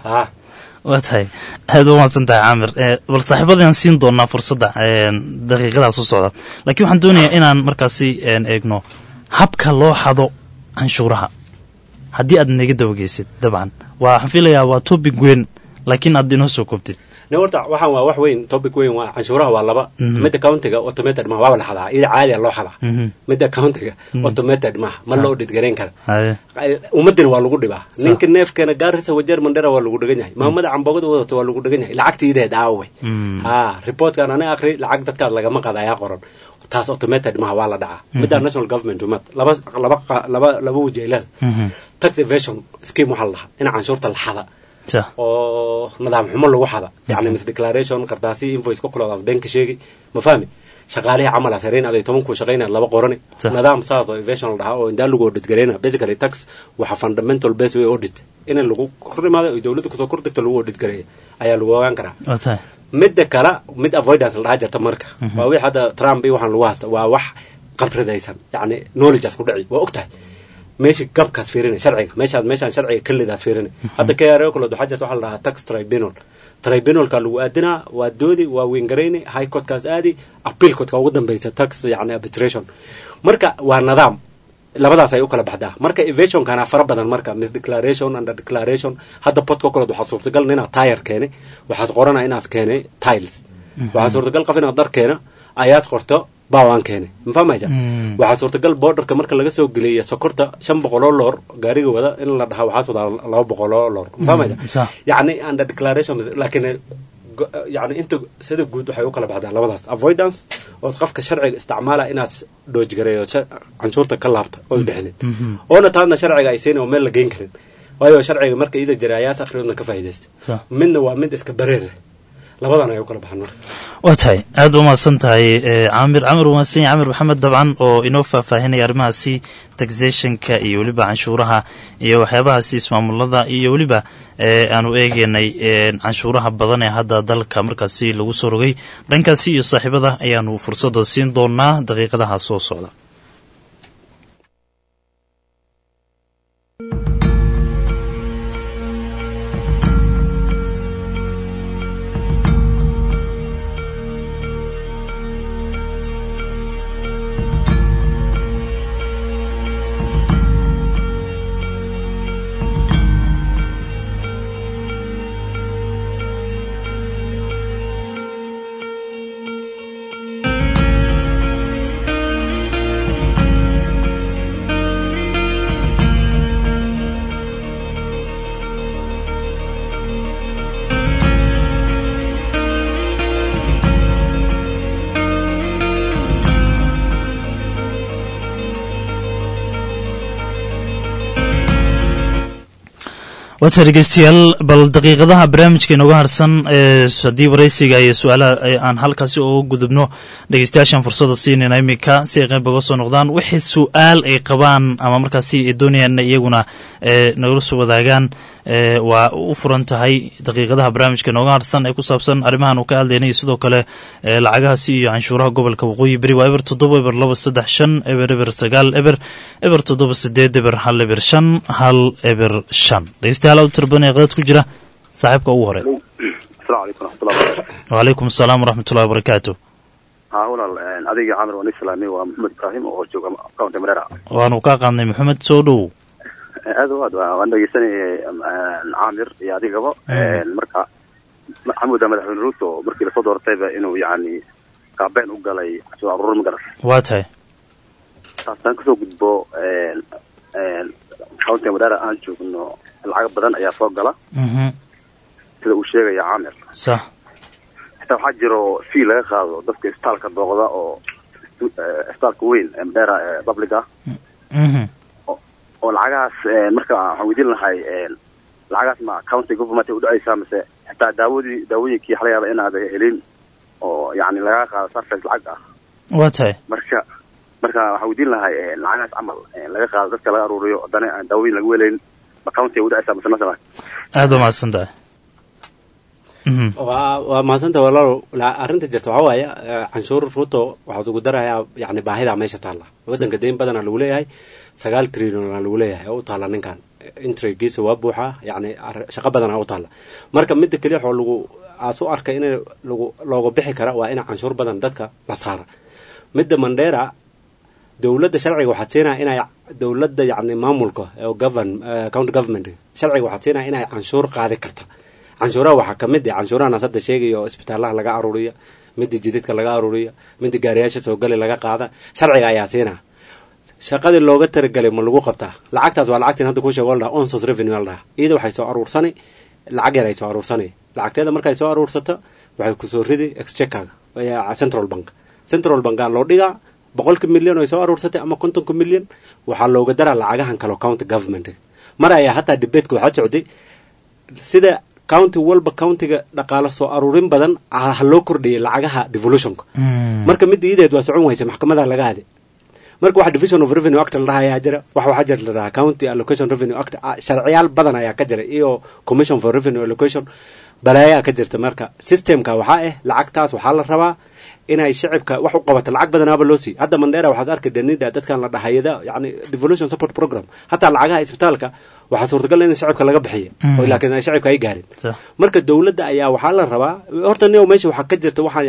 واتهاي هذا ما تنتهي عامر والصاحب هذا نسين دونا فرصة دقيقة صوصة لكن waxaan doonayaa inaan markaasi eegno habka loo xado canshuuraha hadii aad naga dawgeysid dabcan waxaan filayaa waa topic weyn laakiin aad inoo soo koobtid نورتا waxaan waa wax weyn topic weyn waa canshuuraha waa laba mid countiga automated ma waa la xadaa ida caadi loo xadaa mid countiga automated ma loo dhidgareyn kara ummadina waa lagu dhibaa ninka neefkana Garissa wajeer Mandera waa lagu dhagan yahay maamada cambogada wadata waa lagu dhagan yahay lacagtiida daaway report kan ana akhri lacag dadka laga ma qadaya qoran taas automated ma waa la dhaca mid national government umad laba wajeelad tax evasion scheme waxa la in canshuurta la xadaa oo nidaam xumo lagu xada yani mis declaration qardaasi invoice ku qoladaas bank sheegi ma fahmi shaqaalaha amal asareen aday 10 ku shaqeynaa laba qorani nidaam saas oo evasion dhaha oo inda lagu audit gareena basically tax waxa fundamental base way audit in lagu qorimaado oo dawladda ku soo kordhigto lagu audit gareeyo ayaa lagu ogaan karaa midda kala mid avoidance la jirta marka waa wixii hada Trump waxaan lagu haasta waa wax qabridaysan yani knowledge as ku dhici waa ogtahay meeshii gabkaas fiirinay sharciga meeshaan sharciga kalidaas fiirinay hadda ka yareeyo kala xajat waxa la tax tribunal ka lagu aadina waa doodi waa wingareeyay high court kaas aadi appeal court ka ugu dambeeyay tax yani arbitration marka waa nidaam labadaas ay u kala baxdaa marka evasion kana fara badan marka mis declaration and declaration hadda podka kala waxa suurtagal inaa tire keenay waxa qoranaa inaas keenay tiles waxa suurtagal qafina dar keenay ayaad qorto bawaan keenay ma fahmaysa waxa suurtagal borderka marka laga soo galeeyo sokorta 500 lor gaariga wada in la dhaha waxa soo 200 lor ma fahmaysa yani under declaration laakiin yani inta sida guud waxay u kala baxdaa labadaas avoidance oo qofka sharciga isticmaala inaad dooj gareeyo canshuurta ka laabta oo isbixin oo taadna sharciga ay seen oo meel la geyn karin waayo sharciga marka ida jaraayas akhriyoodna ka faa'iideysto midna waa mid iska bareer labadan ay u kala baxaan watay aad uma santahay Amir Wasin Amir Maxamed dabcan oo inoo faahfaahinaya arrimahaasi taxation-ka iyo waliba canshuuraha iyo waxyaabahaasi ismaamulada iyo waliba aanu eegeynay canshuuraha badan ee hadda dalka markaasi lagu soo rogay dhankaasi iyo saaxiibada ayaanu fursad siin doonaa daqiiqadaha soo socda waata dhegeystayaal bal daqiiqadaha barnaamijka inooga harsan haddii waraysiga iyo su-aalaha aan halkaasi uga gudubno dhegeystayaashan fursada siinayna iminka si ay qayb uga soo noqdaan wixii su-aal ay qabaan ama markaasi ay doonayaan iyaguna nagala soo wadaagaan waa u furan tahay daqiiqadaha barnaamijka inooga harsan ee ku saabsan arrimahan uu ka hadlaynay iyo sidoo kale lacagahaasi iyo canshuuraha gobolka waqooyi beri waa eber 7 eber 2 3 5 eber eber 9 eber eber 7 8 eber 1 eber 5 1 eber 5 dhegeystayaal u tirban ee qadad ku jira saaxiibka ugu hore وعليكم السلام ورحمة الله وبركاته walaal adiga camar waan islaamay waa maxamed ibraahim oo jooga county Mandera waanu ka qaadnay maxamed soo dhow aad waan dhageysanay camir iyo adigaba marka maxamed madaxweyne Ruto markii la soo doortay inuu yaani qaabeen u galay soo aruur magaras waa tahay taasaan kasoo gudbo county Mandera aan joogno lacag badan ayaa soo gala sida uu sheegay camir صح حتى waxaa jiro fee laga qaado dadka istaalka booqda oo istaalka weyn Mandera public ah oo lacagaas marka waxaan weydiin lahay lacagaas ma county government u dhacaysa mise xitaa daawooyinkii xalay yaaba inaad helin oo yani laga qaado sarfis lacag ah waa tahay marka waxaan weydiin lahay lacagaas camal laga qaado dadka laga aruuriyo haddana aan daawooyin lagu helayn ma county u dhacaysa mise masalan aad u mahadsantahay waa mahadsantaha walaalo arrinta jirta waxaa waaye canshuur Ruto waxaad ugu darayaa yani baahida meesha taalla waddanka deyn badana lagu leeyahay 9 trillion lagu leeyahay oo u taalla ninkan intrigiisa waa buuxa yani shaqo badana u taalla marka midda kaliya oo lagu aasoo arkay in looga bixi kara waa in canshuur badan dadka la saaro midda Mandera dawladda sharciga waxaa siinaa inay dawladda yani maamulka oo county government sharciga waxaa siinaa inay canshuur qaadi karta canshuuraha waxaa ka mid ah canshuuraha hadda sheegayo isbitaalaha laga aruuriyo midda jidadka laga aruuriyo midda gaariyaasha soo galay laga qaada sharciga ayaa siinaa shaqadii looga talagalay ma lagu qabtaa lacagtaas waa lacagtiin hadda ku sheego la on source revenue la iyada waxay soo aruursanay lacag yar ay soo aruursanay lacagteeda markay soo aruursato waxay ku soo ridi exchequer waa central bank loo dhigaa 100 milyan oo soo aruursatay ama 50 milyan waxaa looga daraa lacagahan kale county government mar ayaa hataa debate ku waxa socday sida county walba countyga dhaqaale soo aruurin badan ha loo kordhiyay lacagaha devolutionka marka mid ideed waa socon waysa maxkamada laga haday marka waxa division of revenue act la raaya jira waxa jira county allocation revenue act sharciyaal badan ayaa ka jira iyo commission for revenue allocation balaya ka jirta marka systemka waxa lacagtaas waxa la rabaa inay shacabka wax u qabato lacag badan aba loo sii hadda Mandera waxaad arkay danida dadkan la dhahayada yani devolution support program hatta lacagaha isbitaalka waxa suurtagal in shacabka laga bixiyo oo laakiin shacabka ay gaarin marka dawladda ayaa waxa la rabaa horta neeyo meesha waxa ka jirta waxa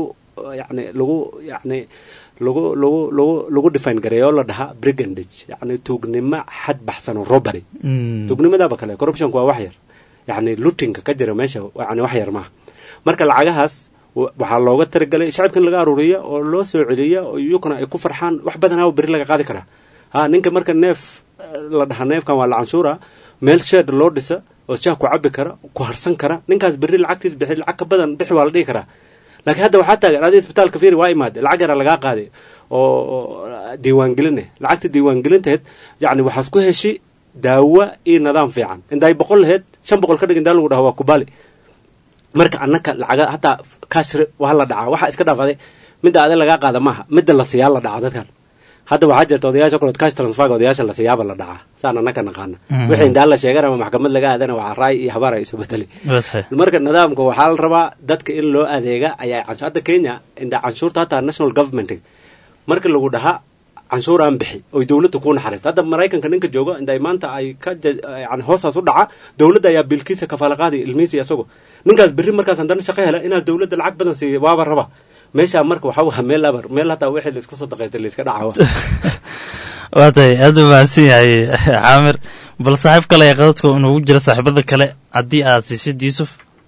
lagu define gareeyo la dhaha brigandage yani tuugnimo xad baxsan oo robbery tuugnimada ba kale corruption waa wax yar yani looting ka jira meesha yani wax yar ma marka lacagahaas waxa looga talagalay shacabkan laga aruuriyo oo loo soo celiyo oo iyaguna ay ku farxaan wax badan oo bari laga qaadi kara ninka marka neef la dhaha neefkan waa la canshuura meel shed loo dhisa oo shaah ku cabi kara ku harsan kara ninkaas bari lacagtiis bixi lacag ka badan bixi waa la dhigi karaa laakiin hadda waxaa taagan adii isbitaalka fiiri waa imaad lacag yar laga qaaday oo diiwaan gelinay lacagta diiwaan gelinteed yani waxaas ku heshi daawo iyo nidaam fiican inday 100 lahayd 500 ka dhigin lagu dhaho waa ku bali marka annaka lacaga hatta cash waa la dhaca waxa iska dhaafaday midda aad laga qaada maaha midda la siyaa la dhaca dadkan hadda waxa jirta odayaasha kale cash transfer odayaasha la siyaaba la dhaca saan annaka naqaana wixii inda la sheegay ama maxkamad laga aadana waa raay iyo habar ay soo bedeli marka nidaamka waxa la rabaa dadka in loo adeega ayaa hadda Kenya inda canshuurta hatta national government marka lagu dhaha canshuur aan bixi oo dawladdu ku naxariisto hadda Mareykanka ninka jooga inday maanta ay ka yani hoosaas u dhaca dawladda ayaa bilkiisa kafaala qaadi ilmiisi asagu ninkaas biri markaas andana shaqo hela inaad dawladda lacag badan siiyo waaba raba meesha marka waxa uu meel hada wixii la isku soo daqaystay la iska dhacawa waatay aad u baahan yahay Amir bal saaxiib kale ee qadadka inuu jira saaxiibada kale hadii aad siisid Yusuf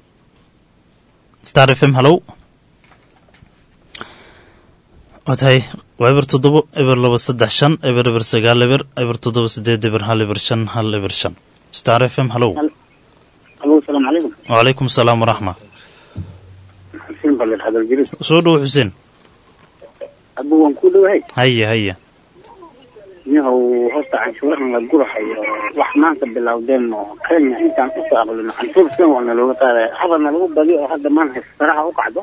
Star FM hello waatay eber 7 eber 2 3 5 eber 9 eber 7 8 eber 1 eber 5 1 eber 5 Star FM hello السلام عليكم وعليكم السلام ورحمة حسين بلد هذا الجليس صودو حسين أبو وانكولو هاي هيا niyahow horta canshuurahan la gurahayo wax maanta bilowdeen oo Kenya intaan u soo aqlino canshuur shan waa looga qaaday hadana lagu badiyo oo hadda maan haysta u kacdo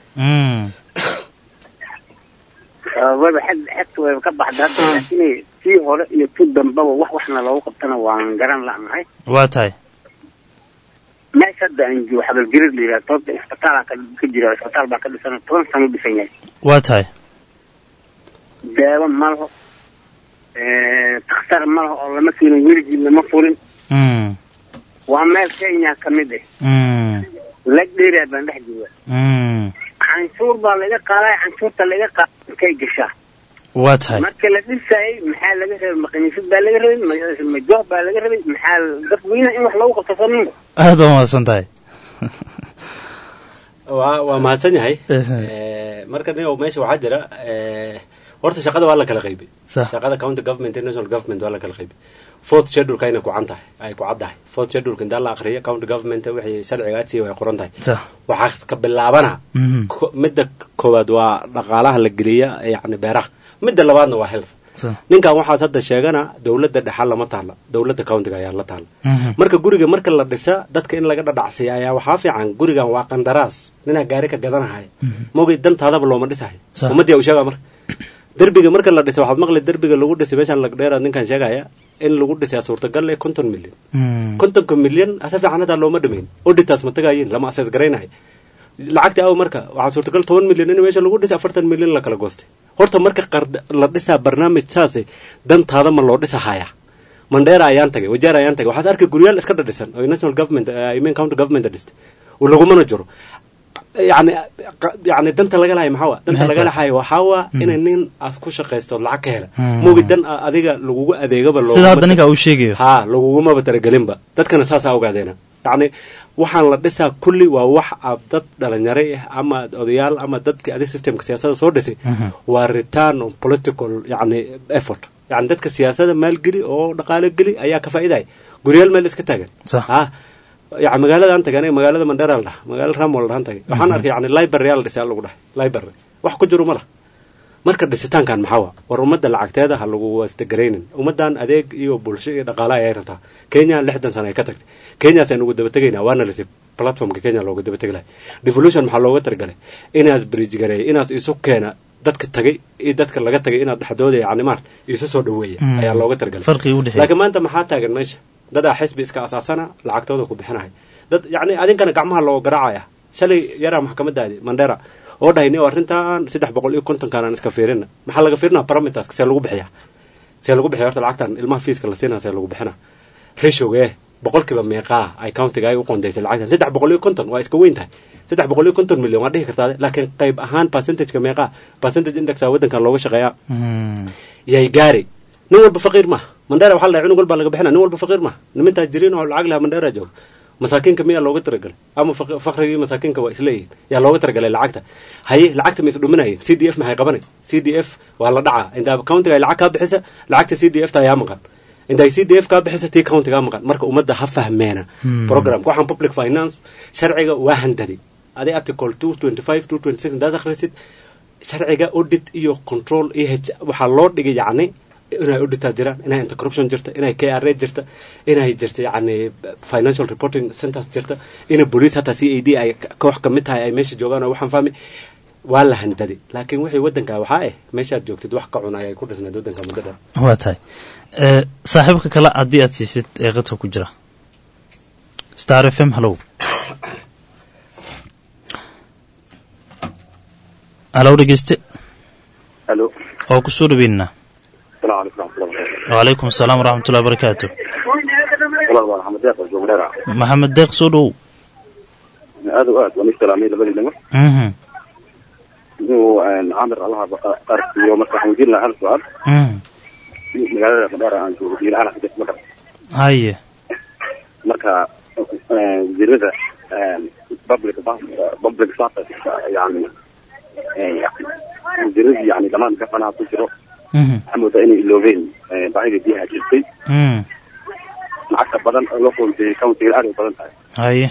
wada xad way ka baxdaa laakiin si hore iyo tu dambaba waxna loogu qabtana waan garan laanahay waa tahay meesha daanji waxa la jiray leeyahay toobta isbitaalka ka jira isbitaal baa ka dhisan 10 sano dhisan yahay waa tahay daawo malaha takhtar malaha oo lama keenin wirigi lama furin waa meel Kenya ka mid ah lag dheer baan dhex jooga canshuur baa laga qaaday canshuurta laga qaaday kay gashaa waa tahay marka la dhisay maxaa laga rabay maqaanisid baa laga rabay ma joob baa laga rabay maxaa dad weyna in wax lagu qabto sanin aad u mahadsan tahay waa mahadsan yahay marka nin meesha waxaa jira horta shaqada waa la kala qaybay shaqada county government and national government waa la kala qaybay fourth schedule kayna ku cantahay ay ku caddahay fourth schedule kan la akhriyo county government wixii sharciga aadsi way qoran tahay waxa ka bilaabana midda koowaad waa dhaqaalaha la geliya yani beeraha midda labaadna waa health ninkan waxaad hadda sheegana dawladda dhaxal lama taala dawladda countiga ayaa la taala marka guriga marka la dhisa dadka in laga dhadhacsiyo ayaa waxaa fiican gurigan waa qandaraas nina gaari ka gadanahay moogay dantaadaba looma dhisahay ummadii u sheega marka derbiga marka la dhisay waxaad maqlay derbiga lagu dhisay meeshan lag dheeraad ninkan sheegaya in lagu dhisay suurtagal leh 50 milyan 50 milyan asa fiican hada looma dhimayn auditors ma tagayeen lama assess gareynahay lacagta aw marka waxa suurtagal 10 milyan in meesha lagu dhisay 40 milyan la kala goostay horta marka qard la dhisaa barnaamij saasi dantaada ma loo dhisahayaa Mandera ayaan tagay wajeer ayaan tagay waxaad arkay guryaal iska dhadhisan oo national government I mean county government dhistay oo lagu mana jiro يعني دنت laga lahay maxaa danta laga lahay waxa in nin as ku shaqeysto lacag ka hela moogi dan adiga lagu adeegaba loo sida daniga uu sheegayo ha lagu ma bataragelinba dadkana saas ah ogaadeen yani waxaan la dhisaa kulli waa wax dad dhalinyaro ah ama odayaal ama dadka adeeg systemka siyaasadda soo dhisay waa return on political yani effort yani dadka siyaasadda maal geli oo dhaqaale geli ayaa ka faa'iiday guriyal meel iska taagan ha يعني مقالة أنت كان مقالة من درال ده مقالة رام ولا أنت وحنا أركي يعني لايبر ريال رسالة لقول ده لايبر واحد كجرو مرة مركز دستان كان محاوى والرمد العقد هذا هلو استجرين ومدان أديك يو بولشي دقالة يرتها كينيا لحدا سنة كتكت كينيا سنوجد بتجينا وانا لسه بلاتفورم كينيا لو جد بتجيله ديفولوشن محلوات رجله إناس بريج جري إناس يسوكنا dadka tagay ee dadka laga tagay inaad dhaxdooda yani maart isu soo dhaweeyay ayaa looga targalay farqi u dhaxay laakiin maanta maxaa taagan meesha dad xisbi iska asaasana lacagtooda ku bixinahay dad yani adinkana gacmaha loo garaacaya shalay yara maxkamadaadi Mandera oo dhaynay arintan 350 kan iska fiirina maxaa laga fiirina parameters si lagu bixiyaa horta lacagtan ilmaha fiiska la siinaa si lagu bixina ratio-ga boqolkiiba meeqa ay countiga ay u qoondeysay lacagtan 350 waa iska weyn tahay 350 milyan waa dhihi kartaa laakiin qayb ahaan percentage-ka meeqa percentage index wadanka looga shaqeeyaa yay gaari nin walba faqiir ma Mandera waxa la cunug walba laga bixina nin walba faqiir ma nimantaa jireen oo lacag la Mandera joog masaakiinka miyaa looga taragalay ama faqrigii masaakiinka waa isleeyihiin yaa looga taragalay lacagta haye lacagta ma is dhuminayeen CDF maxay qabanay CDF waa la dhacaa inta countiga ay lacag ka bixisa lacagta CDF ta ayaa maqan inta CDF ka bixisa tii countiga maqan marka ummadda ha fahmeena program waxaan public finance sharciga waa handadi adi article 225 226 inta akhrisid sharciga audit iyo control waxa loo dhigay yani inay audit jiraan inay anti corruption jirta inay KRA jirta inay jirta yani financial reporting centers jirta inay police hata CAD ay koox kamid tahay ay meesha joogaan waxaan fahmi waa la handadi laakiin wixii wadanka waxa meesha aad joogtid wax ka cunay ay ku dhisnaa wadanka muddo dheer waa tahay saaxiibka kale hadii aad siisid ee qadka ku jira Star FM hello hello dhegeyste hello oo ku soo dhaweynaa وعليكم السلام ورحمة الله وبركاته محمد ديق سودو هذا وني سلامي لبني لما إنه عامر الله أرك يوم التحويل لنا هذا السؤال مقالة مدارة عن جوجي لنا حدث مكة هاي مكة جريدة public صارت يعني جريدة يعني كمان كفنا تجرو محمد إني اللوفين بعيد بيها جلسي معك بدن لوكل في كونتي الأرض بدن هاي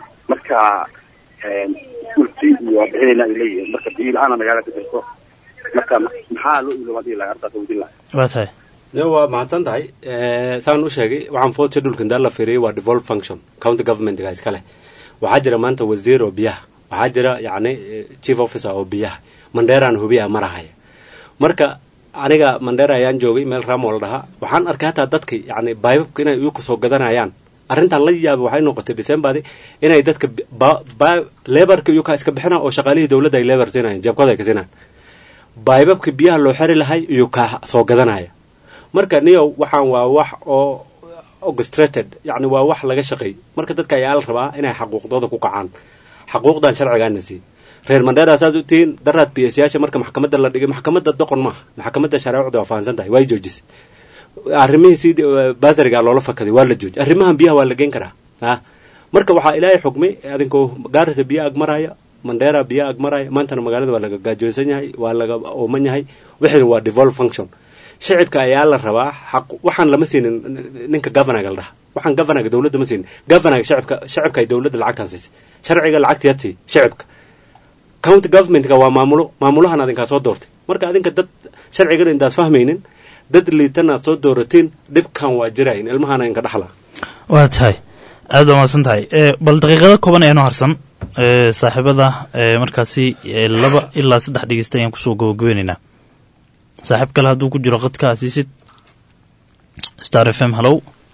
مركا قلتي وبعينا إليه مركا بيل أنا مجالة تجربة marka maxaa loo ilo wadii la arda wadi la waa tahay waa mahadsan tahay saan u sheegay waxaan food schedule kan la fiiriyay waa devolved function county government ga iska leh waxaa jira maanta wasiir oo biyaha waxaa jira yacni chief officer oo biyaha Manderaan hubiya marahaya marka aniga Mandera ayaan joogay meel Ramo la dhaha waxaan arkay hataa dadka yacni baybabka inay iyagu soo gadanayaan arrintan la yaab waxay noqotay December inay dadka laborka iyagu iska bixinaa oo shaqaalihii dawladda ay labor siinayaan jabkooda ay ka siinayaan baybabka biyaha loo xiri lahay iyagu ka soo gadanaya marka niyo waxaan waa wax oo orchestrated yacni waa wax laga shaqeey marka dadka ayaa la rabaa inay xaquuqdooda ku kacaan xaquuqdan sharcigaana si reer Mandera saad u tiin daraad PSyaasha marka maxkamadda la dhigay maxkamadda doqon ma maxkamadda sharciga waa faansan tahay way joojisay arrimihii baasariga loola fakaday waa la joojiyay arrimahan biyaha waa la geyn karaa marka waxaa ilaahay xukmay adinkoo Gaarisa biyo ag maraya Mandera biyo ag maraya maantana magaalada waa laga gaajoosan yahay waa laga ooman yahay wixii waa devolved function shacabka ayaa la rabaa xaq waxaan lama siinin ninka governor-ga la dhaha waxaan governor-ga dawladda ma siinin governor-ga shacabka ay dawladda lacagtan siisay sharciga lacagtiyaati shacabka county government-ka waa maamulahan adinkaa soo doortay marka adinka dad sharciga intaad fahmaynin dad liitana soo dooratiin dhibkan waa jirayn ilmahana inka dhaxla waa tahay aad waa mahadsan tahay bal daqiiqado kooban ayanu harsan saaxiibada markaasi 2 ilaa 3 dhegeysta ayaan kusoo gabagabeynaynaa saaxiib kale hadduu ku jiro qadka asiisid Star FM hello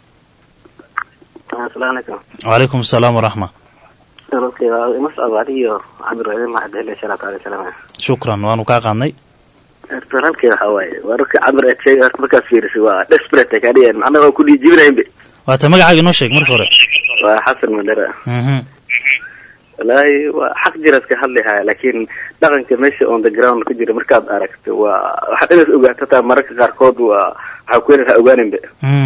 السلام عليكم وعليكم السلام ورحمة مسألة علي عبد الرحيم ما عاد إلا شرط عليه السلام شكرا وأنا كاقعني ارترال كذا هواي ورك عبر شيء مركز فير سوا ديسبريت كاريان أنا كل يجيبنا يبي واتمجع حاجة نوشك مركورة وحسن من درا لا حق جرس كهلها لكن دعنا كمشي on the ground كجرا مركز أركت وحتى نسوق تتا مركز كاركود وحكوينها أوجانين بي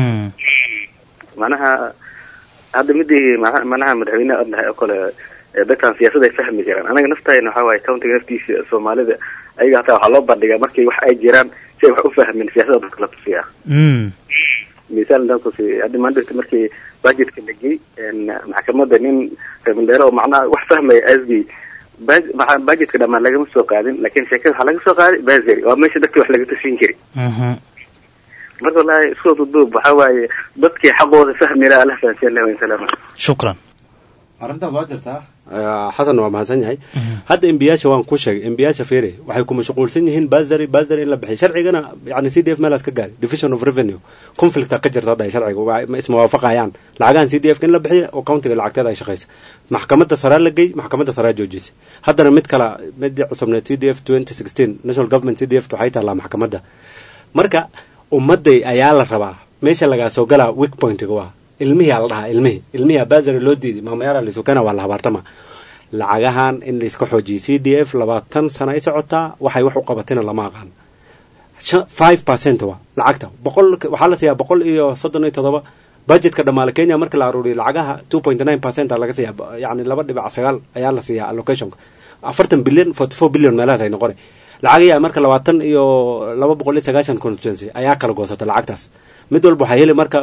معناها هذا مدي معناها مدحوينه أدنى أقول dadkan siyaasadda ay fahmi jiraan anaga naftayna waxa way county naftiisa Soomaalida ayaga taa waxa loo bandhigaa markay wax ay jiraan si wax u fahmin siyaasadda dadka la tusiya misaal dadku si hadda maanta markii budgetka la geeyay maxkamadda nin Mandera oo macnaha wax fahmay SB budgetka dhamaan laga soo qaadin laakiin sheekada waxa laga soo qaaday baasari oo meesha dadka wax laga tusin jiray marka la isku duub waxa way dadkii xaqooda fahmira Allah sallallahu alayhi wasallam shukran arrinta waa jirtaa xasan waa mahadsan yahay hadda MByaasha waan ku sheegay MByaasha feere waxay ku mashquulsan yihiin baasari in la bixiyo sharcigana yani CDF meelaas ka gaari division of revenue conflict ka jirta hadda sharciga ma isma waafaqayaan lacagan CDF in la bixiyo oo countiga lacagteeda ay shaqeysa maxkamadda sare la geey maxkamadda sare joojisay haddana mid kala mid cusubna CDF 2016 national government CDF waxay taala maxkamadda marka ummaday ayaa la rabaa meesha laga soo galaa weak point-ga waa ilmihi la dhaha ilmihi baasari loo diiday maamaya la soo kana waa la habartama lacagahan in la iska xoojiyo CDF 20 sano ay socotaa waxay wax u qabatayna lama aqaan 5% waa lacagta 100 waxa la siiyaa 137 budgetka dhamaale Kenya marka la aruuriyo lacagaha 2.9% laga siiyaa yani 2.9 ayaa la siiyaa allocation 40 billion 44 billion meelahaas ay noqonay lacagaha marka 20 iyo 290 constituency ayaa kala goosata lacagtaas mid walba waxa heli marka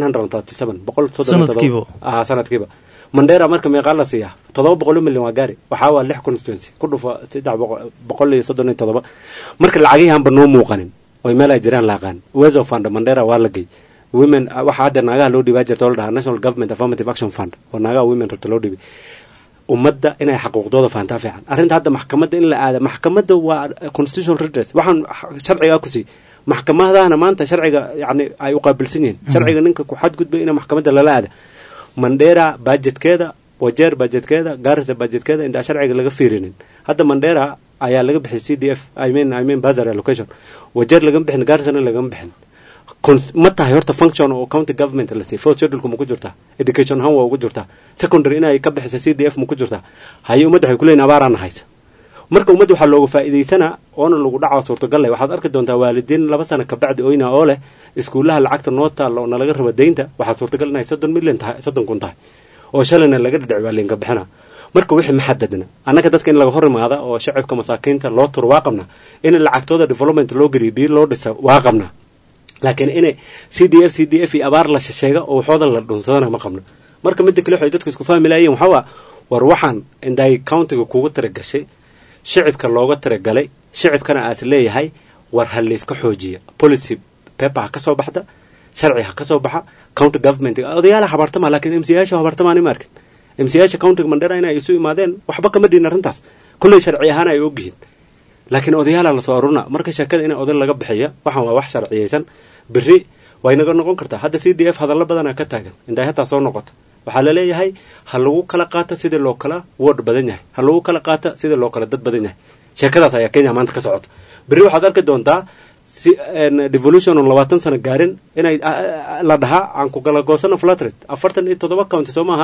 137 sanadkiiba Mandera marka meeqa la siiyaa 700 milyan waa gaari waxa waa 6 constituency ku dhufa 337 marka lacagahan ba noo muuqanin oo meel ay jiraan laaqan wezo fund Mandera waa la geey women waxa hadda naagaha loo dhibaa jirto oo national government affirmative action fund oo naagaha women rabta loo dhibay ummadda inay xaquuqdooda faantaa fiican arrinta hadda maxkamadda in la aado maxkamadda waa constitutional redress waxaan sharciga ku sii maxkamadahana maanta sharciga yani ay u qaabilsan yihiin sharciga ninka ku xadgudbay in maxkamadda lala aado Mandera budgetkeeda wajeer budgetkeeda Gaarisa budgetkeeda inta sharciga laga fiirinin hadda Mandera ayaa laga bixiyay CDF I mean baasari allocation wajeer laga bixin Gaarisana laga bixin ma tahay horta function oo county government la siifo schedule ku jirta education han waa ugu jirta secondary inay ka bixiso CDF mu ku jirta hayo umad waxay ku leeyeen abaaraan haysa marka umad waxa looga faa'iideysana oo lagu dhaco suurtagal ah waxaad arki doontaa waalidiin 2 sano ka bacdi oyna oo leh iskuulaha lacagta noota loo laga rabo deynta waxa suurtagal inay 30 milyan tahay 30 kun tahay oo shalayna laga dhacay waalinka bixina marka wixii maxadadna anaka dadka in laga horimaada oo shacabka masaakiinta loo tur waaqabna in lacagtooda development loo gariibiyo loo dhisa waaqabna laakiin in CDF abaar la sheega oo waxooda la dhunsadana ma qabno marka mid kale waxay dadku isku fahmilayeen waxa war waxaan inday countiga kugu tiragashay shacabka looga tiragalay shicibkana aas leeyahay war ha layska xoojiya policy paper ha ka soo baxda sharci ha ka soo baxa county government odayaalaha habartama laakiin MCAyaasha habartamaan ma arkin MCAyaasha county Mandera inay isu imaadeen waxba kama dhiin arrintaas kullay sharci ahaan ay ogyihiin laakiin odayaalaha la soo aruna marka sheekada in oday laga bixiyo waxaan waa wax sharciyeysan biri way naga noqon kartaa hadda CDF hadallo badan ka taagan inta hataa soo noqoto waxaa la leeyahay ha lagu kala qaato sida loo kala ward badan yahay ha lagu kala qaato sida loo kala dad badan yahay sheekadaas ayaa Kenya maanta ka socota biri waxaad arki doontaa si devolution on 20 sano gaarin inay la dhaha aan ku kala goosano flat rate 47 county Soomaha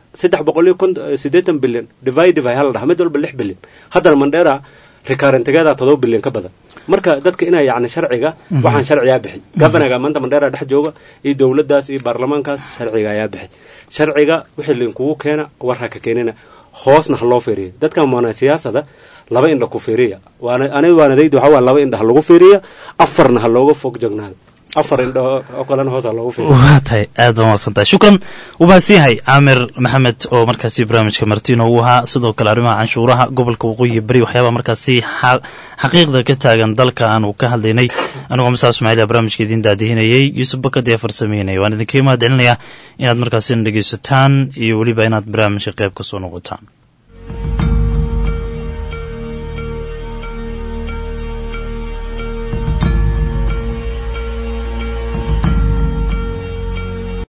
380 billion divide by hal dhaha mid walba 6 billion hadda Mandera recurrent-geeda 7 billion ka badan marka dadka inay yaani sharciga waxaan sharciga bixi governor-ga maanta Mandera dhex jooga iyo dawladdaas iyo baarlamaankaas sharciga ayaa bixi sharciga wixii linkugu keena war ha ka keenina hoosna loo fiiriyo dadka moona siyaasadda laba indha ku fiiriya waanadaydu waxa waa laba indha lagu fiiriya afarna ha looga fog jognaado afar indha oo kale hoos loogu fiiriyo waatay aad baan wasantaa shukran ubaasiyahay Amir Maxamed oo markaasi barnaamijka Martino uu ahaa sidoo kale arrimaha canshuuraha gobolka waqooyi bari waxyaaba markaasi xaqiiqda ka taagan dalka aan uu ka hadlaynay anigu Musa Ismaaciil barnaamijka idin daadihinayay Yusuf Bakad ee farsameynay waan idin keenaa inaad markaasi dhageysataan iyo waliba inaad barnaamijka qayb ka soo noqotaan